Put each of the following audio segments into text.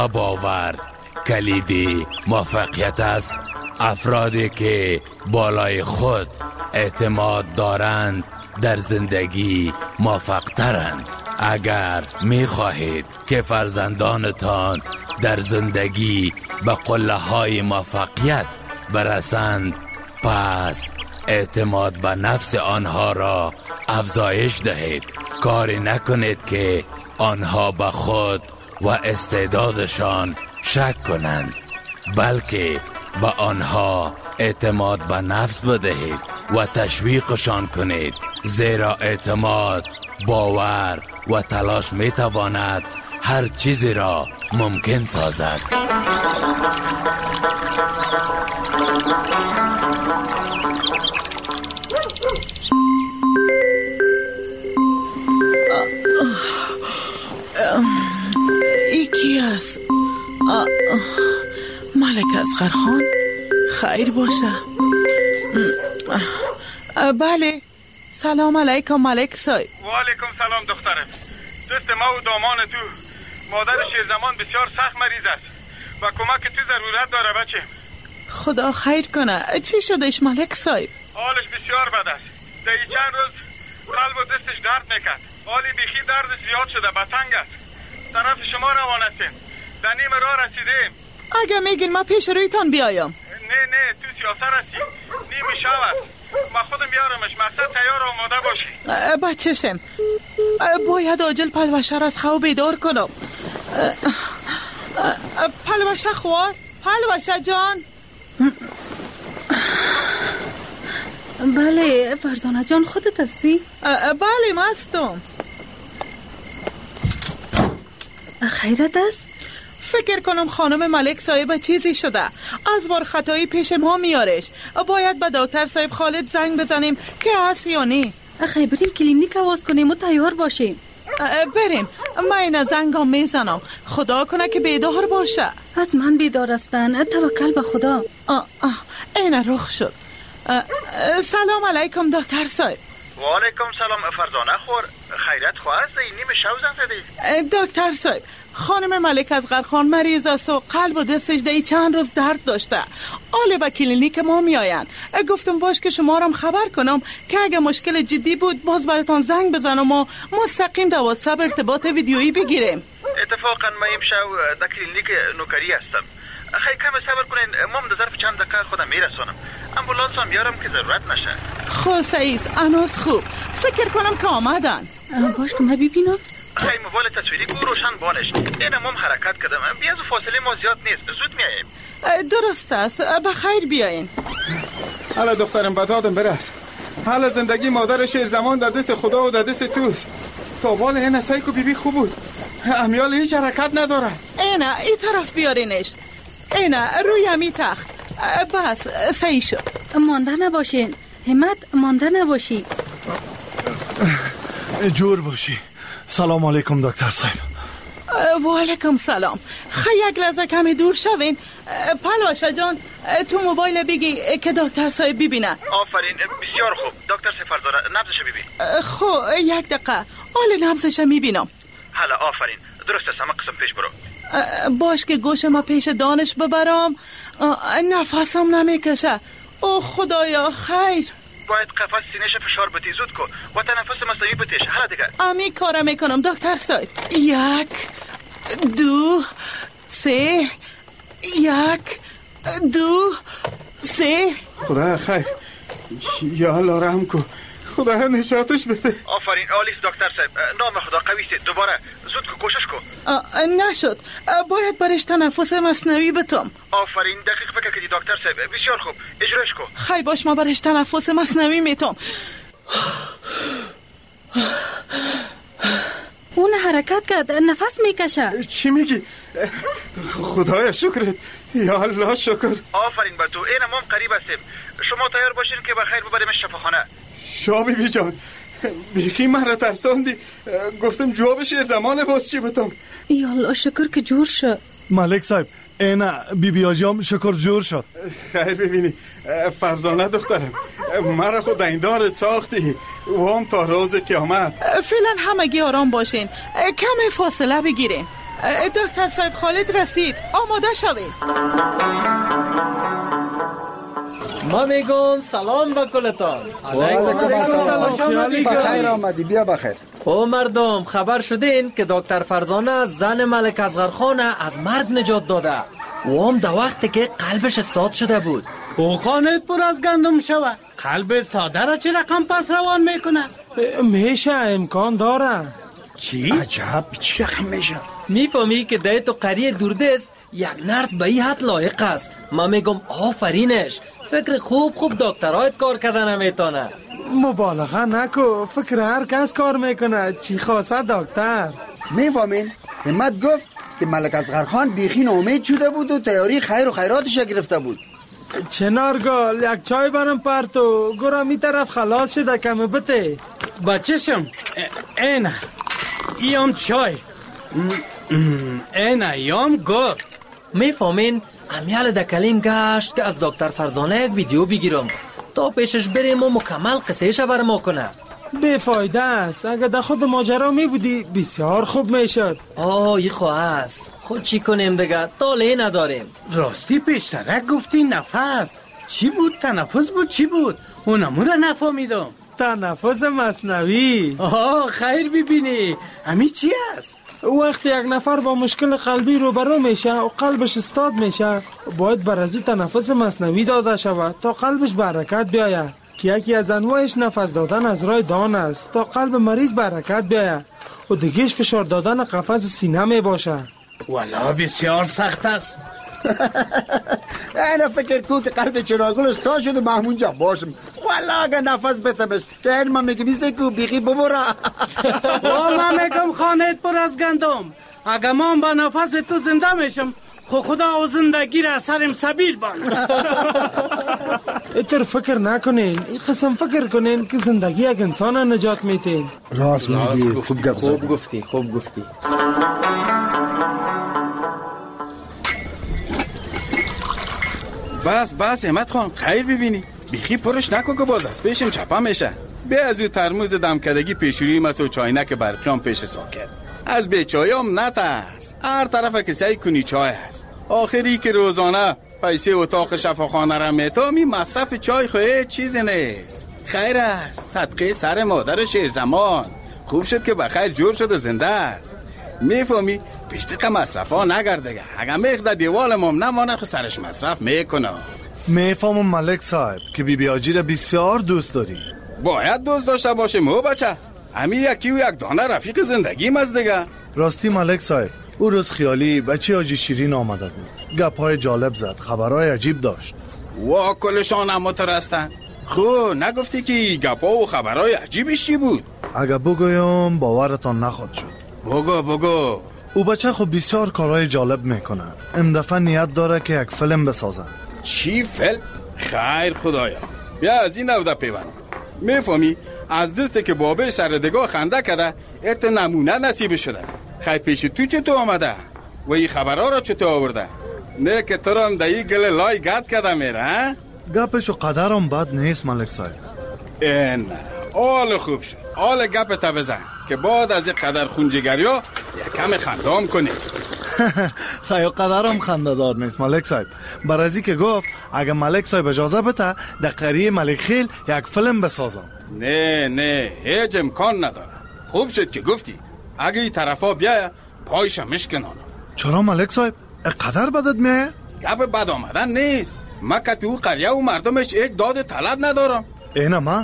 باور کلیدی موفقیت است. افرادی که بالای خود اعتماد دارند در زندگی موفق ترند. اگر می خواهید که فرزندانتان در زندگی به قله های موفقیت برسند، پس اعتماد به نفس آنها را افزایش دهید. کاری نکنید که آنها به خود و استعدادشان شک کنند، بلکه به آنها اعتماد به نفس بدهید و تشویقشان کنید، زیرا اعتماد، باور و تلاش می تواند هر چیزی را ممکن سازد. کی است؟ ملک اصغر خان، خیر باشه. بله، سلام علیکم ملک صاحب. و علیکم سلام دخترم. دوست ما و دامان تو، مادر شیرزمان بسیار سخت مریض است و کمک تو ضرورت داره بچه. خدا خیر کنه. چی شدش ملک صاحب؟ حالش بسیار بد است. در این چند روز قلب و دستش درد میکرد. حالی بیخی دردش زیاد شده، بسنگ است. طرف شما روان هستیم. در نیم راه رسیدیم. اگه میگین ما پیش رویتان بیایم. نه تو سیاست هستی. نیم شب است. ما خودم بیارمش. مقصد تیار آماده باشی. بچه‌شم، باید عاجل پلوشه از خواب بیدار کنم. پلوشه خوار، پلوشه جان. بله فرزانه جان، خودت هستی؟ بله مستم. خیرت است؟ فکر کنم خانم ملک صاحب چیزی شده، از بار خطایی پیش ما میارش. باید به دکتر صاحب خالد زنگ بزنیم که هست یا نه. اخی بریم کلینیک آواز کنیم و تیار باشیم. بریم، من این زنگام میزنم، خدا کنه که بیدار باشه. حتما بیدار هستن، توکل به خدا. این رخ شد. سلام علیکم دکتر صاحب. و علیکم سلام فرزانه خور. خیرت خواست؟ نیم شب زنگ زدی؟ دکتر صاحب، خانم ملک اصغر خان مریض است و قلب و دستش دی چند روز درد داشته. حالا به کلینیک ما میآیند. گفتم باش که شما را خبر کنم که اگه مشکل جدی بود باز براتون زنگ بزنم و مستقیم در واتساپ ارتباط ویدیویی بگیریم. اتفاقا ما امشب در کلینیک نوکری هستم. خیلی کم صبر کنین، ما در ظرف چند دقیقه خودم میرسونم. امبولانس هم بیارم که ضرورت نشه. خب سعیس، انوس خوب. فکر کنم که آمدن. باش که ما ببینم. خیلی موبایل تصویری کو روشن بانش. اینم هم حرکت کردم. بیاز فاصله ما زیاد نیست. زود میاییم. درست است. بخیر بیاین. حالا دخترم بدادم برس. حالا زندگی مادر شیرزمان در دست خدا و در دست توست. تا بال این سایکو بیبی خوب بود. امیال هیچ حرکت نداره. اینا این طرف بیارینش. اینا روی همی تخت. بس صحیح شد. مانده نباشین همت، مانده نباشی. جور باشی. سلام علیکم دکتر صاحب. و علیکم سلام. یک لحظه کمی دور شوین. پلوشه جان، تو موبایل بگی که دکتر صاحب ببینه. آفرین، بسیار خوب. دکتر سفرداره نبضش ببین. خب یک دقیقه. حال نبضش میبینم. حالا آفرین، درست است. همه قسم پیش برو. باش که گوش ما پیش دانش ببرم. نفسم نمیکشه. او خدایا خیر. باید قفس سینه‌ش فشار بدی. زود کن و تنفس مصنوعی بکش. حالا دیگه امی کارم میکنم دکتر صاحب. 1 2 3. 1 2 3. خدا خیر. یا الله رحم کن. خدا نجاتش بده. آفرین، عالی دکتر صاحب. نام خدا قوی است. دوباره زود کو، کوشش کن. نشد. باید برش تنفس مصنوعی بتم. آفرین، دقیق فکر کردی دکتر صاحب. بسیار خوب، اجراش کن. خیلی باش، ما برش تنفس مصنوعی میتم. اون حرکت کرد، نفس میکشه. چی میگی؟ خدایا شکرت. یا الله شکر. آفرین به تو. اینم هم قریب هستیم. شما تیار باشین که بخیر ببریمش شفاخانه. شابی بی جان، بیخی من را ترساندی. گفتم جواب شیرزمان باز چی بتم. یا الله شکر که جور شد. ملک صاحب، اینا بیبی آجام شکر جور شد. خیر ببینی فرزانه دخترم، مرا خود ایندار ساختی و هم تا روز قیامت. فعلا همگی آرام باشین، کمی فاصله بگیرین. دکتر صاحب خالد رسید، آماده شوید. ما میگم سلام به کلتان. علیکم سلام. بخیر آمدی، بیا بخیر. او مردم خبر شدین که دکتر فرزانه زن ملک اصغرخان از مرگ نجات داده و هم در وقتی که قلبش استاد شده بود. او خانت پر از گندم شوه، قلب استاده را چه رقم پس روان میکنه؟ میشه، امکان داره. چی؟ عجب، چی رقم میشه؟ میفهمی که ده تو قریه دوردست یک نرس به این حد لایق است. من میگم آفرینش، فکر خوب دکترایت کار کردن نمیتونه. مبالغه نکو، فکر هر کس کار میکنه، چی خواسته دکتر. میفهمین؟ همت گفت که ملک اصغرخان بیخی ناامید شده بود و تیاری خیر و خیراتش گرفته بود. چنارگل یک چای برم پرتو، گورا می طرف خلاص شده کمه بته. بچشم اینه ایام چای، اینه ایام گر. میفهمین امیال دکلیم گشت که از دکتر فرزانه یک ویدیو بگیرم تا پیشش بریم و مکمل قصهش بر ما کنه. بیفایده است، اگه در خود ماجرا می بودی بسیار خوب میشد. ای خواه است، خود چی کنیم دیگه، طاله نداریم. راستی پیشترک گفتی نفس چی بود؟ تنفس بود چی بود؟ اونمون را نفهمیدم. تنفس مصنوی. خیر ببینی امی چی است؟ وقتی یک نفر با مشکل قلبی روبرو میشه و قلبش استاد میشه، باید بر از او تنفس مصنوی داده شود تا قلبش به حرکت بیاید، که یکی از انواعش نفس دادن از راه دهان است تا قلب مریض به حرکت بیاید و دیگهش فشار دادن قفس سینه می باشه. والا بسیار سخت است. اینا فکر کن که قلب چراغل استاد شد و محمون جا باشم. والا اگه نفس بتمش که این من میگم ایسه که بیخی ببورا. من میگم خانت پر از گندم، اگه من با نفس تو زنده میشم خدا و زندگی را سرم سبیل بان. اتر فکر نکنین، این قسم فکر کنین که زندگی یک انسان نجات میتین. راست میگی، خوب گفتی. بس همت خان، خیر ببینی بیخی پرش نکن که باز از پیشم چپا میشه. بیا از او ترموز دمکدگی پیشوری مسو چاینک برقیام پیش ساکت. از به چایام نترس، هر طرف که سعی کنی چای هست. آخری که روزانه پیسه اتاق شفاخانه را میتامی، مصرف چای خواهی چیزی نیست. خیر است، صدقه سر مادر شیرزمان. خوب شد که بخیر جور شد و زنده است. میفهمی پیشتقه مصرف ها نگرده، اگه میخده دیوال مام نمانه خو سرش مصرف میکنه. میفهمم ملک صاحب که بی آجی را بسیار دوست داری. باید دوست داشته باشه مو بچه، همی یکی و یک دانه رفیق زندگیم از دیگه. راستی ملک صاحب، او روز خیالی بچه آجی شیرین آمده بود، گپ‌های جالب زد، خبرهای عجیب داشت. وا کلشان هم مترستن. خو نگفتی که گپا و خبرهای عجیبش چی بود؟ اگه بگویم باورتان نخواد شد. بگو. او بچه خب بسیار کارهای جالب میکنه، امدفعه نیت داره که یک فیلم بسازه. چی فیلم؟ خیر خدایا، بیا از این نوده پیوند کن. میفهمی از دسته که بابه سردگاه خنده کرده ات نمونه نصیب شده. خیر پیش تو چطور آمده و این خبرها را چطور آورده؟ نه که تو را هم دایی گل لای گد کرده میره. گپش و قدرم بد نیست ملک صاحب. نه آل خوب شد، آل گپ تا بزن که بعد از این قدر خونجگری ها یکم خندام کنی. خیلی قدرم خنده‌دار نیست ملک صاحب، برازی که گفت اگه ملک صاحب اجازه بده در قریه ملک خیل یک فیلم بسازم. نه هیچ امکان نداره. خوب شد که گفتی، اگه این طرفا بیایه پایشم مشکنانم. چرا ملک صاحب؟ قدر بدت میایه؟ گپ بد آمدن نیست، ما که تو قریه و مردمش یک داد طلب ندارم. اینه ما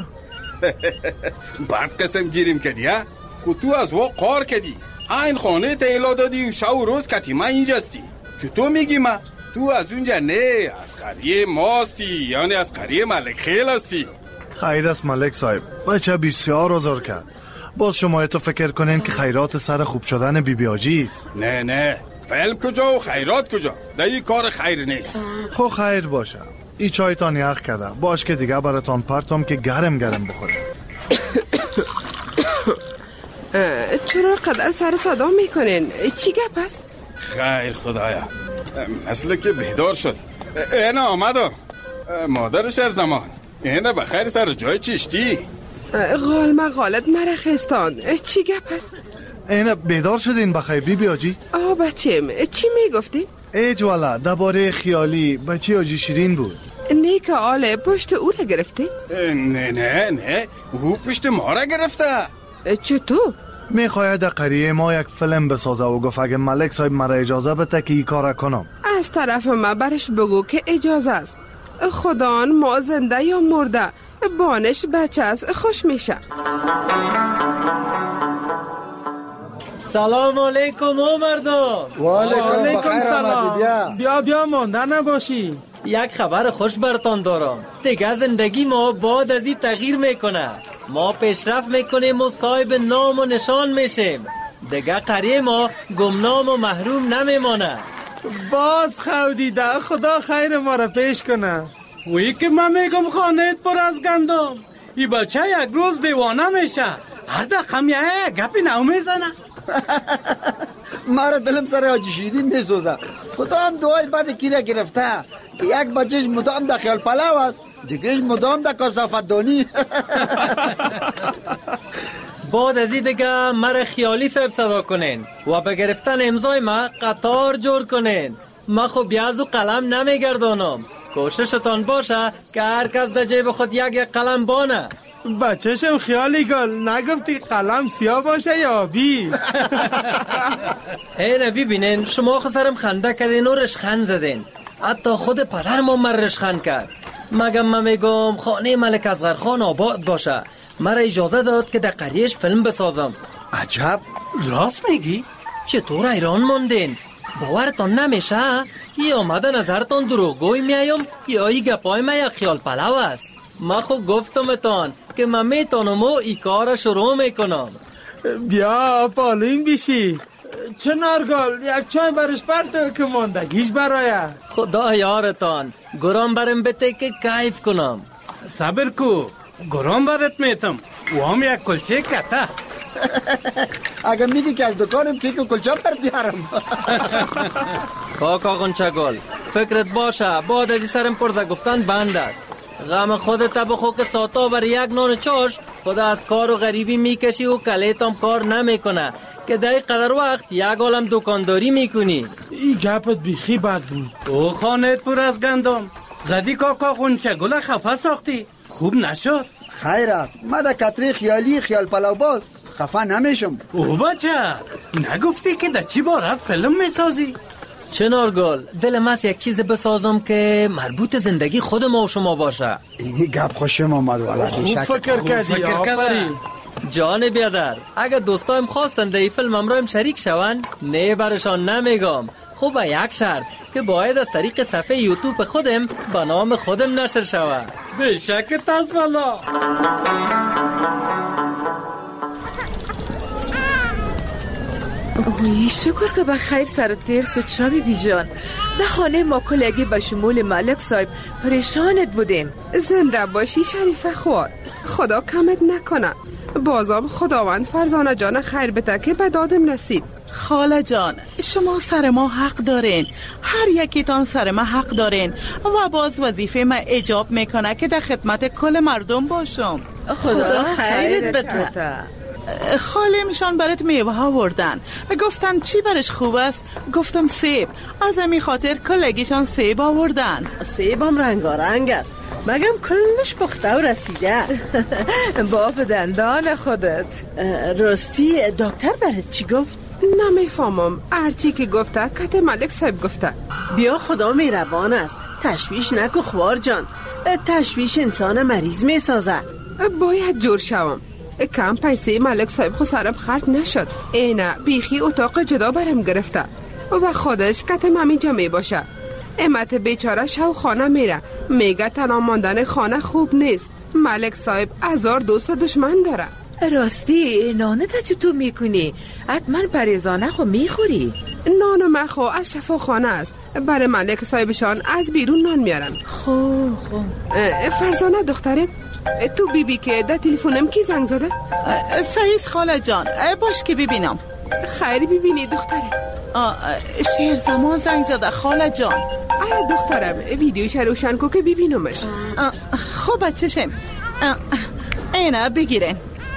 بعد قسم گیریم کدی ها که تو از وا قار کدی، این خانه تیلا دادی و شب و روز کتی ما اینجاستی. چطور میگی ما؟ تو از اونجا نه، از قریه ماستی، یعنی از قریه ملک خیل هستی. خیر است ملک صاحب، بچه بسیار آزار کرد. باز شما تو فکر کنین که خیرات سر خوب شدن بی آجی است. نه فعل کجا و خیرات کجا؟ ده کار خیر نیست. خو خیر باشه، ای چایتان یخ کرده، باش که دیگه براتان پرتم که گرم بخوره. چرا قدر سر صدا میکنین؟ چی گپ است؟ خیر خدایا، مثل که بیدار شد. اینه آمده مادر شیرزمان، اینه بخیر سر جای چیشتی. غال مقالت مرا خستان، چی گپ است؟ این بیدار شدین بخیر بی آجی؟ بچم چی میگفتی؟ ایج والا درباره خیالی بچی آجی شیرین بود. نه که آله پشت او را گرفته؟ نه او پشت ما را گرفته. چطور؟ میخواید در قریه ما یک فیلم بسازه و گفت اگه ملک صاحب مرا اجازه بده که ای کار کنم. از طرف ما برش بگو که اجازه است. خدان ما زنده یا مرده بانش بچه است خوش میشه. سلام علیکم او مردم. و علیکم سلام. بیا مانده نباشی. یک خبر خوش برتان دارم. دیگه زندگی ما بعد از این تغییر میکنه. ما پیشرفت میکنیم و صاحب نام و نشان میشیم. دیگه قریه ما گمنام و محروم نمیمانه. باز خودیده، خدا خیر ما را پیش کنه. وی که من میگم خانهت پر از گندم. ای بچه یک روز دیوانه میشه. هر دقیقه یک گپی نو میزنه. مرا دلم سر آجی شیرین میسوزه. خدا هم دعای بعد کی را گرفته. یک بچهش مدام در خیال پلاو است، دیگهش مدام در کثافت دانی. بعد از این دیگه مرا خیالی صاحب صدا کنین و به گرفتن امضای ما قطار جور کنین. ما خب بیازو قلم نمیگردانم. کوششتان باشه که هر کس در جیب خود یک قلم بانه. بچهشم خیالی گل نگفتی قلم سیاه باشه یا آبی؟ اینه ببینین شما خسرم خنده کردین و رشخند زدین. حتی خود پدر ما من رشخند کرد. مگم من میگم خانه ملک اصغرخان آباد باشه. مرا اجازه داد که در قریهش فیلم بسازم. عجب. راست میگی؟ چطور ایران موندین؟ باورتان نمیشه؟ یا آمده نظرتان دروغگوی میایم یا ای گپای ما یک خیال پلو است. من خود گفتمتان که من میتونم و ای کار شروع میکنم. بیا پالین بیشی. چه نارگل یک چای برش پرتو که ماندگیش برایه. خدا یارتان گرام برم بته که کیف کنم. صبر کو گرام برت میتم و هم یک کلچه کته. اگر میگی که از دکانم کیک و کلچه پر بیارم. کاکا غنچه گل فکرت باشه بعد از سرم پرزه گفتن بند است. غم خودت بخو که ساتا بر یک نان چاش خدا از کار و غریبی میکشی و کلیتم کار نمیکنه که در قدر وقت یک عالم دکانداری میکنی. این گپت بیخی بد بود. او خانهت پر از گندم زدی کاکا غنچه گل خفه ساختی. خوب نشد. خیر است من در کتری خیالی خیال پلو باز خفه نمیشم. او بچه نگفتی که در چی باره فیلم میسازی؟ چنارگل دلم است یک چیز بسازم که مربوط زندگی خود ما و شما باشه. اینی گپ خوشم آمد والا. خوب فکر کردی آفرین. جان بیادر اگر دوستایم خواستن در این فیلمم رایم شریک شون نه برشان نمیگم. خوب یک شرط که باید از طریق صفحه یوتیوب خودم به نام خودم نشر شود. به شک تاس والا. اوی شکر که بخیر سر تیر شد شابی بی جان. در خانه ما کلگی به شمول ملک صاحب پریشانت بودیم. زنده باشی شریف خوار. خدا کمت نکنه. بازم خداوند فرزانه جان خیر بده که به دادم رسید. خاله جان شما سر ما حق دارین. هر یکیتان سر ما حق دارین و باز وظیفه ما اجاب میکنه که در خدمت کل مردم باشم. خدا خیرت بده. خاله میشان برات میوه ها وردن گفتن چی برش خوب است؟ گفتم سیب. از همین خاطر کلگیشان سیب آوردن. سیبم رنگارنگ است مگم کلش پخته و رسیده. با به دندان خودت. راستی دکتر برات چی گفت؟ نمیفهمم. هرچی که گفته کت ملک صاحب گفته. بیا خدا مهربان است. تشویش نکو خوار جان. تشویش انسان مریض میسازه. باید جور شوم. کم پیسه ملک صاحب خود سرم خرج نشد. اینه بیخی اتاق جدا برم گرفته و خودش کتم همینجا می باشه. امت بیچاره شو خانه میره میگه تنها ماندن خانه خوب نیست. ملک صاحب 1000 دوست دشمن داره. راستی نانه تا چطور میکنی؟ حتما پریزانه خو میخوری؟ نان من خو از شفاخانه است. برای ملک صاحبشان از بیرون نان میارن. خو فرزانه دخترم تو بیبی که در تلفنم کی زنگ زده؟ سعیس خاله جان باش که ببینم. خیلی ببینی دختره. شیر زمان زنگ زده خاله جان. آره دخترم ویدیوش روشن کو که ببینمش. خب بچه‌شم اینه بگیرین.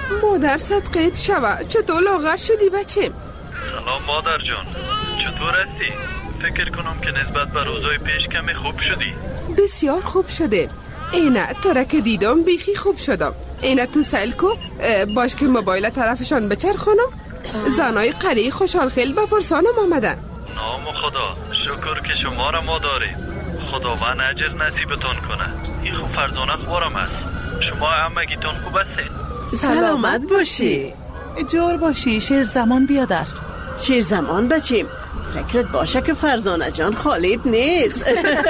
مادر صدقیت شوه، چطور لاغر شدی بچه؟ سلام مادر جان، چطور هستی؟ فکر کنم که نسبت به روزای پیش کمی خوب شدی. بسیار خوب شده. اینه تو را که دیدم بیخی خوب شدم. اینه تو سیل کو باش که موبایل طرفشان بچرخونم. زنای قریه خوشحال خیل به پرسانم آمدن. نام خدا، شکر که شما را ما داریم. خداوند اجر نصیبتون کنه. این خوب فرزانه خورم است. شما همگیتون خوب هستید؟ سلامت باشی. جور باشی. شیر زمان بیادر. شیر زمان بچیم. فکرت باشه که فرزانه جان خالد نیست.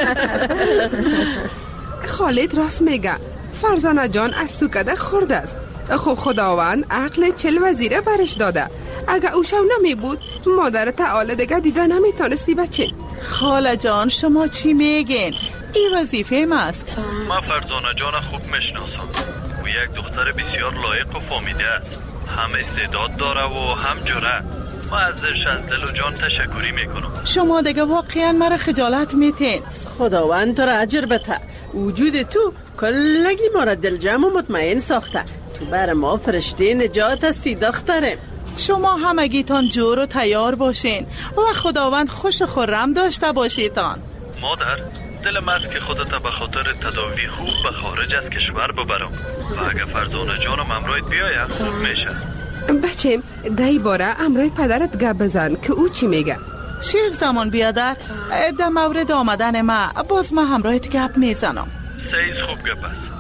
خالد راست میگه. فرزانه جان از تو کده خورده است. خب خداوند عقل 40 وزیره برش داده. اگه او شو نمی بود مادر تعالی دیگه دیده نمیتونستی بچه. خاله جان شما چی میگین؟ این وظیفه ماست. من فرزانه جان خوب میشناسم. او یک دختر بسیار لایق و فامیده است. هم استعداد داره و هم جرأت. من ازش از دل و جان تشکری میکنم. شما دیگه واقعا مرا خجالت میتین. خداوند تو را اجر بده. وجود تو کلگی ما را دل جمع و مطمئن ساخته. تو بر ما فرشته نجات هستی دخترم. شما همگیتان جور و تیار باشین و خداوند خوش خرم داشته باشیتان. مادر دلم است که خودت به خاطر تداوی خوب به خارج از کشور ببرم و اگه فرزانه جانم امرویت بیایم خوب میشه. بچه دایی باره امروی پدرت گپ بزن که او چی میگه. شیر زمان بیادر در مورد آمدن ما باز ما همراهت گپ میزنم. سیز خوب گپ است.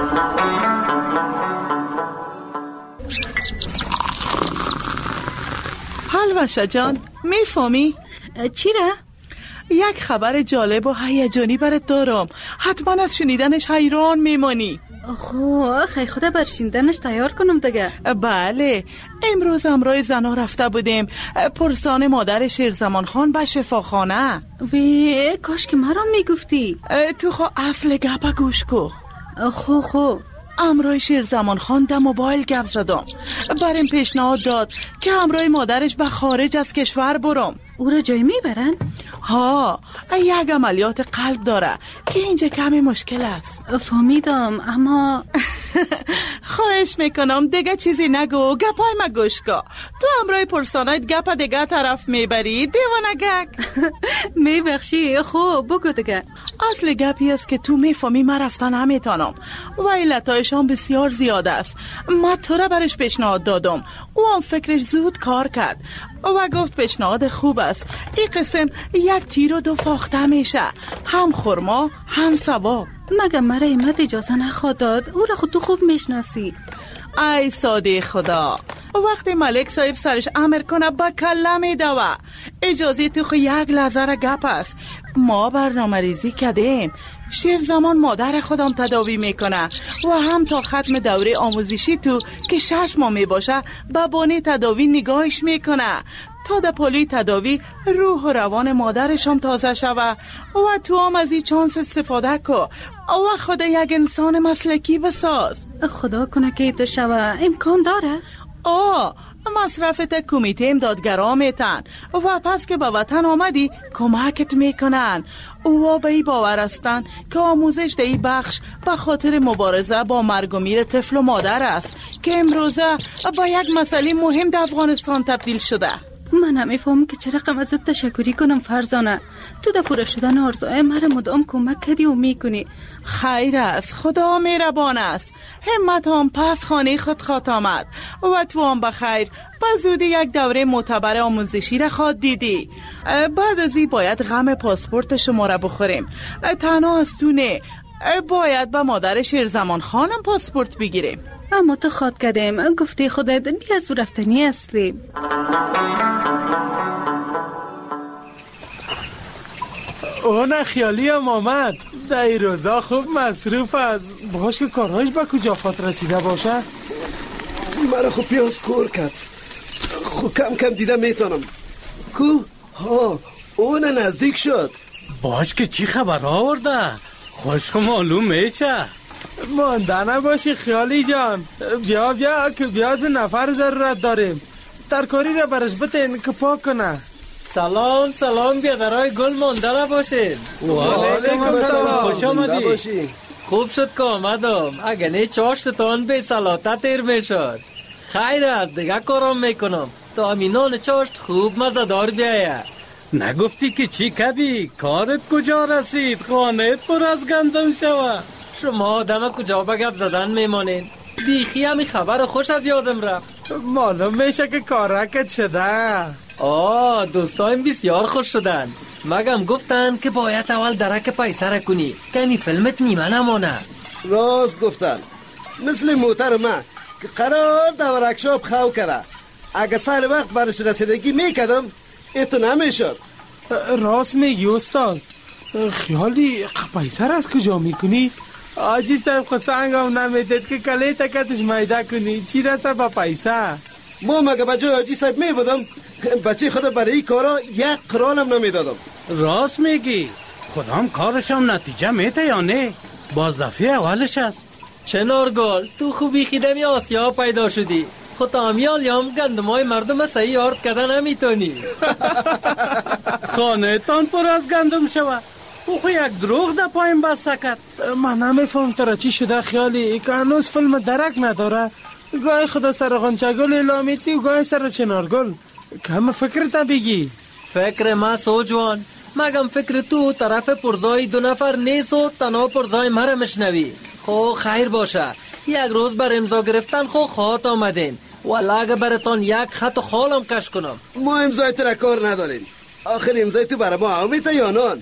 حلوشه جان میفهمی؟ چی را؟ یک خبر جالب و هیجانی برات دارم. حتما از شنیدنش حیران میمانی. خب خیلی خدا بر شنیدنش تیار کنم دیگه. بله امروز همراه زنا رفته بودیم پرسان مادر شیرزمان خان به شفاخانه. وی کاش که مرا میگفتی. تو خو اصل گپ گوش کو. خب همراه شیرزمان خان در موبایل گپ زدم. برام پیشنهاد داد که همراه مادرش به خارج از کشور برم. او را جای میبرن؟ ها یک عملیات قلب داره که اینجا کمی مشکل است. فهمیدم اما خواهش میکنم دیگه چیزی نگو. گپای ما گوش کن. تو همراه پرسانایت گپ دیگه طرف میبری دیوانگک. میبخشی. خب بگو دیگه. اصل گپی است که تو میفهمی من رفتن نمیتونم و علتایشان بسیار زیاد است. من تو را برش پیشنهاد دادم. او هم فکرش زود کار کرد و گفت پیشنهاد خوب است. این قسم یک تیر و 2 فاخته میشه. هم خرما هم ثواب. مگه مرا ایمت اجازه نخواد داد؟ او را خود تو خوب میشناسی. ای ساده خدا وقتی ملک صاحب سرش امر کنه با کله میدوه. اجازه تو خو یک لحظه را گپ است. ما برنامه ریزی کردیم. شیر زمان مادر خودم تداوی میکنه و هم تا ختم دوره آموزشی تو که 6 ماه میباشه به بانی تداوی نگاهش میکنه تا در پلی تداوی روح و روان مادرشم تازه شوه و تو هم از این چانس استفاده کو و خدا یک انسان مسلکی بساز. خدا کنه که تو شوه. امکان داره؟ مصرفت کمیته امدادگرا میتن و پس که به وطن آمدی کمکت میکنن. او به ای باور هستن که آموزش در این بخش به خاطر مبارزه با مرگ و میر طفل و مادر است که امروزه با یک مسئله مهم در افغانستان تبدیل شده. من هم میفهم که چرا رقم ازت تشکری کنم فرزانه. تو در پوره شدن آرزوهای مرا مدام کمک کردی و میکنی. خیر است. خدا مهربان است. همت هم پس خانه خود خواهد آمد و تو هم بخیر با زودی یک دوره معتبر آموزشی را خواهد دیدی. بعد از این باید غم پاسپورت شما را بخوریم. تنها از تو نه باید با مادر شیرزمان خانم پاسپورت بگیریم. اما تو خواد کردیم گفتی خودت بی از رفتنی هستیم. اون خیالی هم آمد. در این روزا خوب مصروف است. باش که کارهایش به کجا خاط رسیده باشه. مرا خوب پیاز کور کرد. خوب کم کم دیده میتونم. کو؟ اون نزدیک شد. باش که چی خبر آورده؟ خوش معلوم میشه. مانده نباشی خیالی جان. بیا که بیاز نفر ضرورت داریم. ترکاری را برش بتین که پاک کنه. سلام بیادرای گل مانده نباشید. وعلیکم السلام. خوش آمدی. خوب شد که آمدم. اگه نه چاشتتان به سلاطه تیر میشد. خیر است دیگه کارم میکنم تا امینان چاشت خوب مزدار بیایه. نگفتی که چی کردی؟ کارت کجا رسید؟ خانهت پر از گندم شوه. شما آدم کجا به گپ زدن میمانین؟ بیخی همی خبر خوش از یادم رفت. معلوم میشه که کارکت شده. دوستایم بسیار خوش شدن. مگم گفتن که باید اول درک پیسه را کنی که همی فیلمت نیمه نمانه. راست گفتن، مثل موتر من که قرار در ورکشاپ خو کرده. اگه سر وقت برش رسیدگی میکردم ایتو نمیشد. راست میگی استاد. خیالی پیسه را از کجا میکنی؟ آجی صاحب خود سنگم نمیدید که کلی تکتش میده کنی. چی رسه با پیسه؟ ما مگه بجای آجی صاحب میبودم بچه خود برای این کارا 1 قرانم نمیدادم. راست میگی. خودم کارشم نتیجه میده یا نه؟ باز دفعه اولش است. چنارگل تو خوبی خیدمی آسیا پیدا شدی. خود آمیال یام گندمای مردم صحیح آرد کردن نمیتونی. خانه تان پر از گندم شوه. او یک دروغ در پایم بسته کرد. من نمیفهم ترا چی شده خیالی که هنوز فیلم درک نداره. گاهی خدا سر غنچگل اعلامیتی و گاهی سر چنارگل. کم فکرت بگی. فکر ما سوجوان. مگم فکر تو طرف پرزای 2 نفر نیست و تنها پرزای مرا مشنوی. خو خیر باشه. یک روز بر امضا گرفتن خو خواهد آمدین. والا اگه براتون یک خط خالم کش کنم. ما امضای تو را کار نداریم. آخر امضای تو برای ما آمیته یا نان؟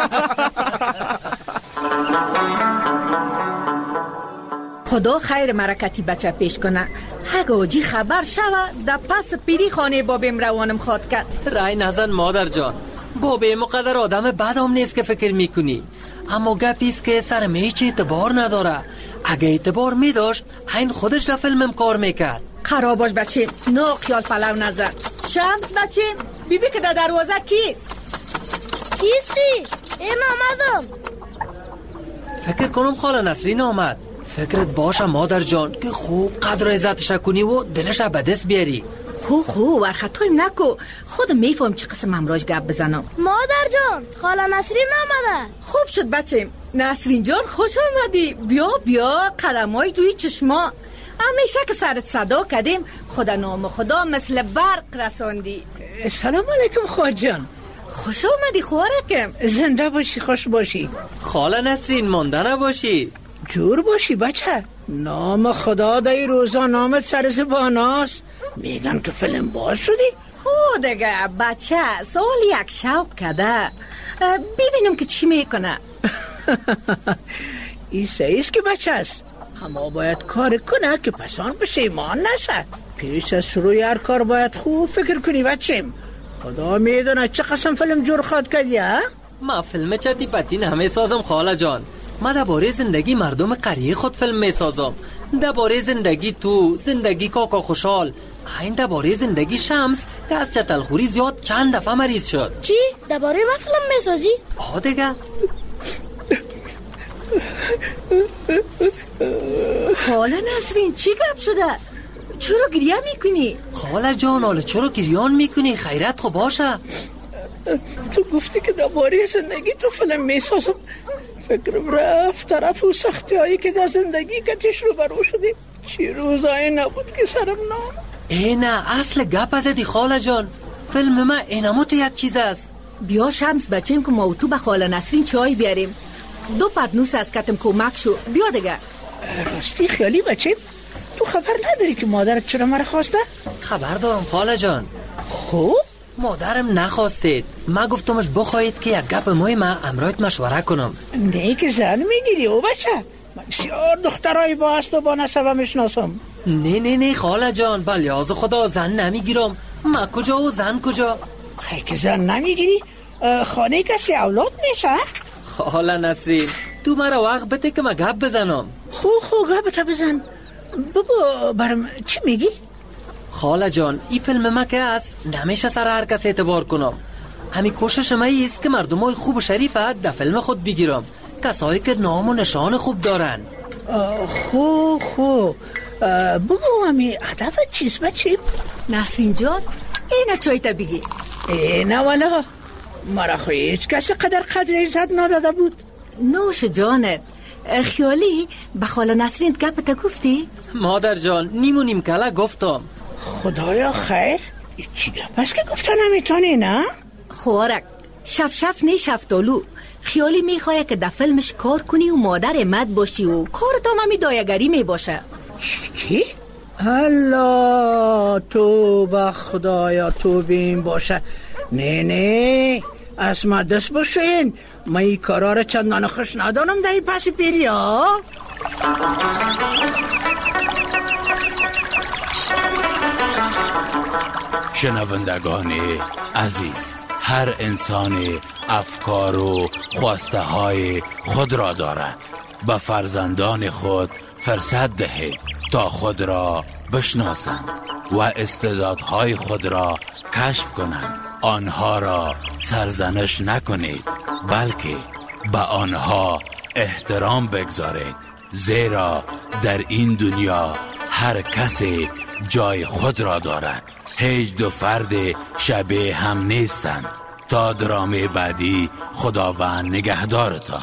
خدا خیر مرکتی بچه پیش کنه. هگاجی خبر شوه در پس پیری خانه بابیم روانم خواد کرد. رای نزن مادر جان. بابیم مقدر آدم بدم نیست که فکر میکنی. اما گپیست که سرم هیچ اعتبار نداره. اگه اعتبار میداشت این خودش در فیلمم کار میکرد. خراب باش بچه، نو خیال پلو نظر. شمس بچه بیبی که در دروازه کیست؟ کیستی؟ این آمدم. فکر کنم خاله نسرین آمد. فکرت باشه مادر جان که خوب قدر عزتش کنی و دلش به دست بیاری. خو ورخطایم نکو. خودم میفهم چه قسم امراج گپ بزنم. مادر جان خاله نسرین آمده. خوب شد بچه. نسرین جان خوش آمدی. بیا قلمای روی چشما. همیشه که سرت صدا کردیم خدا نام خدا مثل برق رساندی. سلام علیکم خواهد جان. خوش آمدی خوارکم. زنده باشی، خوش باشی. خاله نسرین مانده نباشی. جور باشی بچه. نام خدا دای روزا نامت سر زباناست. میگن که فیلم باز شدی. دیگه بچه سال یک شوق کده. ببینم که چی میکنه. ایست که بچه است. اما باید کار کنه که پسان پشیمان نشد. پیش از شروع هر کار باید خوب فکر کنی بچیم. خدا میدونه چه قسم فیلم جور خواد کردی. ما فیلم چتی پتی نمی سازم خاله جان. ما درباره زندگی مردم قریه خود فیلم می سازم. درباره زندگی تو، زندگی کاکا خوشحال. این درباره زندگی شمس که از چتلخوری زیاد چند دفعه مریض شد. چی؟ درباره ما فیلم می سازی؟ دیگه خاله نسرین چی گپ شده؟ چرا گریه میکنی؟ خاله جان حالا چرا گریان میکنی؟ خیرت خو باشه. تو گفتی که درباره زندگی تو فیلم میسازم. فکرم رفت طرف و سختی هایی که در زندگی کتش رو برو شدیم. چی روزایی نبود که سرم نام. نه اصل گپ ازدی خاله جان. فیلم ما اینمو تو یک چیز است. بیا شمس بچیم که ما تو به خاله نسرین چای بیاریم. 2 پدنوس از کتم کمک شو. بیا دیگه. راستی خیالی بچیم تو خبر نداری که مادرت چرا مرا خواسته؟ خبر دارم خاله جان. خوب؟ مادرم نخواستید. ما گفتمش بخواهید که یک گپ مهم امرایت مشوره کنم. نه که زن میگیری او بچه. من بسیار دخترای با است و با نسبه میشناسم. نه خاله جان بلیاز خدا زن نمیگیرم. ما کجا و زن کجا؟ خیلی که زن نمیگیری خانه کسی اولاد میشه؟ خاله نسرین تو مرا وقت بده که ما گپ بزنم. خوب گپ بزن. بگو برم چی میگی؟ خاله جان این فیلم ما که است نمیشه سر هر کس اعتبار کنم. همین کوشش ما ایست که مردمای خوب و شریفه در فیلم خود بگیرم. کسایی که نام و نشان خوب دارن. خوب بگو همین هدفت چیست بچیم؟ نسرین جان اینه چای تا بگی. نه والا مرا خو هیچ کسی قدر عزت نداده بود. نوش جانت. خیالی به خاله نسرین گپت گفتی؟ مادر جان نیم و نیم کله گفتم. خدایا خیر، چی گپ است که گفتن نمیتونی نه؟ خوارک شف نی شفتالو. خیالی میخواه که در فیلمش کار کنی و مادر امد باشی و کارت هم همی دایگری میباشه. کی؟ الله تو به خدایا تو بین باشه. نه از ما دست باشین، ما این کارا را چندان خوش ندانم در این پس پیری ها. شنوندگان عزیز، هر انسان افکار و خواسته های خود را دارد. به فرزندان خود فرصت دهید تا خود را بشناسند و استعدادهای خود را کشف کنند. آنها را سرزنش نکنید، بلکه به آنها احترام بگذارید، زیرا در این دنیا هر کسی جای خود را دارد. هیچ دو فرد شبیه هم نیستند. تا درامه بعدی، خداوند نگهدارتان.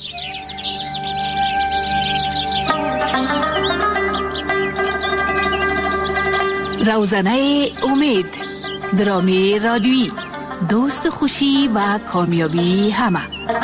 روزنه امید، درامه رادیویی، دوست خوشی و کامیابی همه.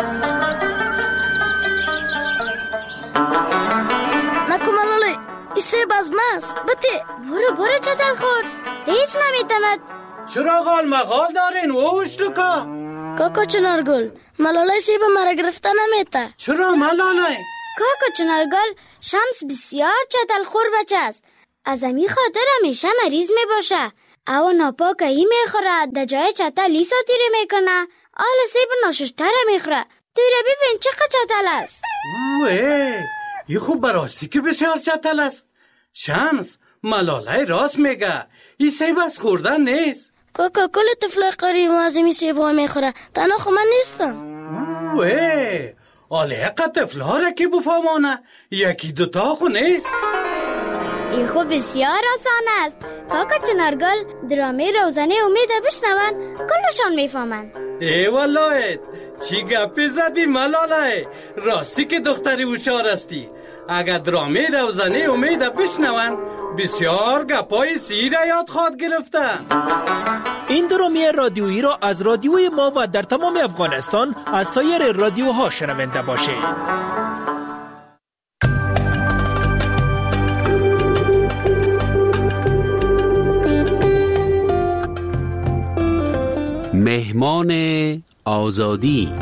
نکمالالی ایسه بازماست بته برو چتل خور هیچ نمیتند. چرا غال مغال دارین ووش لکا؟ کاکا چنارگل ملالای سیب مرا گرفته نمیته. چرا ملالای؟ کاکا چنارگل شمس بسیار چتل خور بچه است. از امی خاطر همیشه مریض می باشه. او ناپاک ای میخوره، در جای چتل لی ساتیره میکنه. آل سیب ناششتره میخوره. توی را ببین چقدر چتل است. اوه ای خوب براستی که بسیار چتل است. شمس ملالای راست میگه، این سیب از خوردن نیست. کاکا کل طفل قریب از این سیب ها میخوره، تنها خو من نیستم. اوه آله اقا طفل ها را که بفهمانه، یکی دوتا خو نیست. این خوب بسیار آسان است. کاکا چنارگل درامه روزنه امید بشنون کلشان میفهمن. ای والله چی گپی زدی ملالای، راستی که دختری هوشیار استی. اگر درامه روزنه امید بشنون بسیار گپای سیر یاد خواهد گرفتن. این درامه رادیویی را از رادیوی ما و در تمام افغانستان از سایر رادیوها شنونده باشید. مهمان آزادی.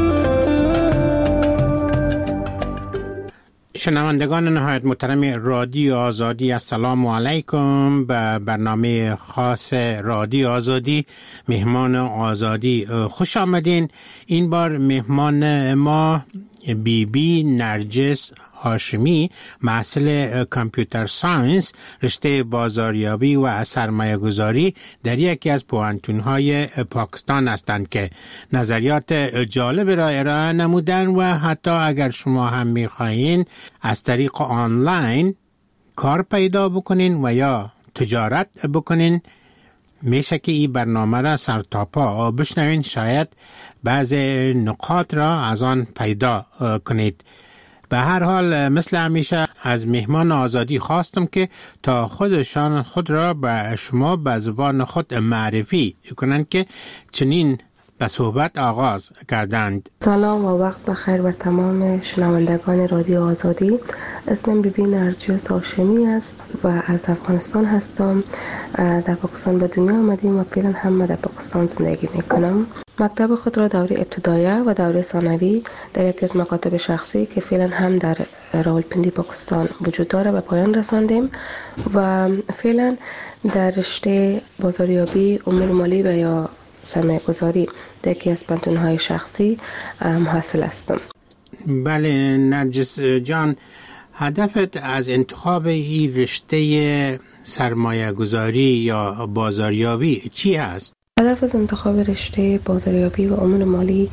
شنوندگان نهایت محترم رادیو آزادی، السلام علیکم. به برنامه خاص رادیو آزادی، مهمان آزادی، خوش آمدین. این بار مهمان ما بی نرجس هاشمی، محصل کامپیوتر ساینس، رشته بازاریابی و سرمایه گذاری در یکی از پوهنتون‌های پاکستان هستند که نظریات جالب را ارائه نمودن و حتی اگر شما هم می‌خواهید از طریق آنلاین کار پیدا بکنین و یا تجارت بکنین، میشه که این برنامه را سر تا پا بشنوین، شاید بعض نکات را از آن پیدا کنید. به هر حال مثل همیشه از مهمان آزادی خواستم که تا خودشان خود را به شما به زبان خود معرفی کنند که چنین به صحبت آغاز کردند. سلام و وقت بخیر بر تمام شنوندگان رادیو آزادی. اسمم بی نرجس هاشمی است و از افغانستان هستم. در پاکستان به دنیا آمدیم و فعلا هم در پاکستان زندگی میکنم. مکتب خود را دوره ابتدایه و دوره ثانوی در یکی از مکاتب شخصی که فعلا هم در راولپنڈی پاکستان وجود داره به پایان رساندیم و فعلا در رشته بازاریابی، امور مالی و یا سرمایه گذاری در یکی از پانتون‌های شخصی محصل هستم. بله نرجس جان، هدفت از انتخاب این رشته سرمایه گذاری یا بازاریابی چی است؟ هدف از انتخاب رشته بازاریابی و امور مالی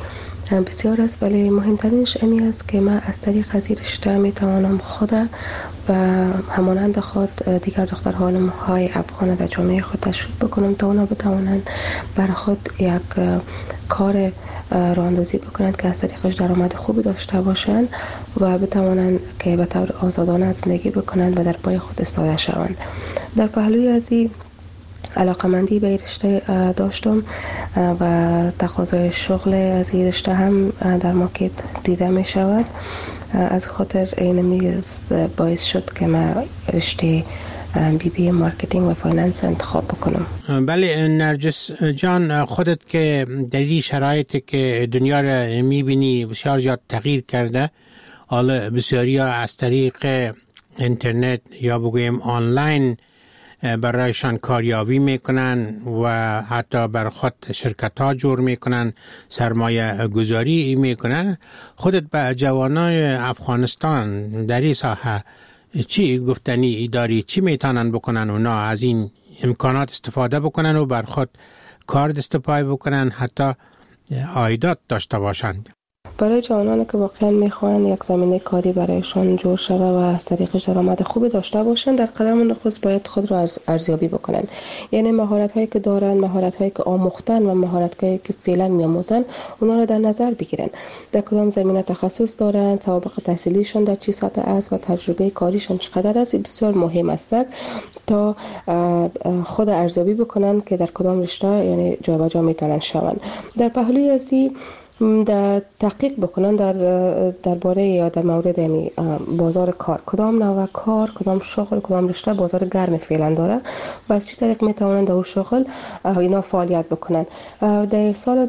بسیار است، ولی مهمترینش امی است که من از طریق از این رشته می توانم خود و همانند خود دیگر دختران های افغان در جامعه خود تشویق بکنم تا اونا بتوانند برای خود یک کار راه اندازی بکنند که از طریقش درآمد خوبی داشته باشند و بتوانند که به طور آزادانه زندگی بکنند و در پای خود ایستاده شوند. در پهلوی از این علاقمندی به این رشته داشتم و تقاضای شغل از این رشته هم در مارکت دیده می شود. از خاطر این باعث شد که من رشته بی مارکتینگ و فایننس انتخاب بکنم. بله نرجس جان، خودت که در این شرایطی که دنیا را میبینی بسیار زیاد تغییر کرده، حالا بسیاری ها از طریق اینترنت یا بگویم آنلاین برایشان کاریابی میکنن و حتی بر خود شرکت ها جور میکنن، سرمایه گذاری میکنن. خودت به جوانای افغانستان در این ساحه چی گفتنی داری؟ چی میتونن بکنن اونا از این امکانات استفاده بکنن و بر خود کار دست پای بکنن، حتی عایدات داشته باشند؟ برای جوانانی که واقعا میخوان یک زمینه کاری برایشان جور شود و از طریقش درآمد خوبی داشته باشند، در قدم نخست باید خود را ارزیابی بکنن. یعنی مهارت هایی که دارن، مهارت هایی که آموختن و مهارت هایی که فعلا میآموزن، اونا را در نظر بگیرن. در کدام زمینه تخصص دارن، سابقه تحصیلیشون در چه سطح است و تجربه کاریشون چقدر است. بسیار مهم است تا خود ارزیابی بکنن که در کدام رشته یعنی جابجا میتونن شون. در پهلوی ازی در تحقیق بکنن درباره یا در مورد بازار کار، کدام نوع کار، کدام شغل، کدام رشته بازار گرم فعلا داره و از چه طریق میتونن در اون شغل اینا فعالیت بکنن. در سال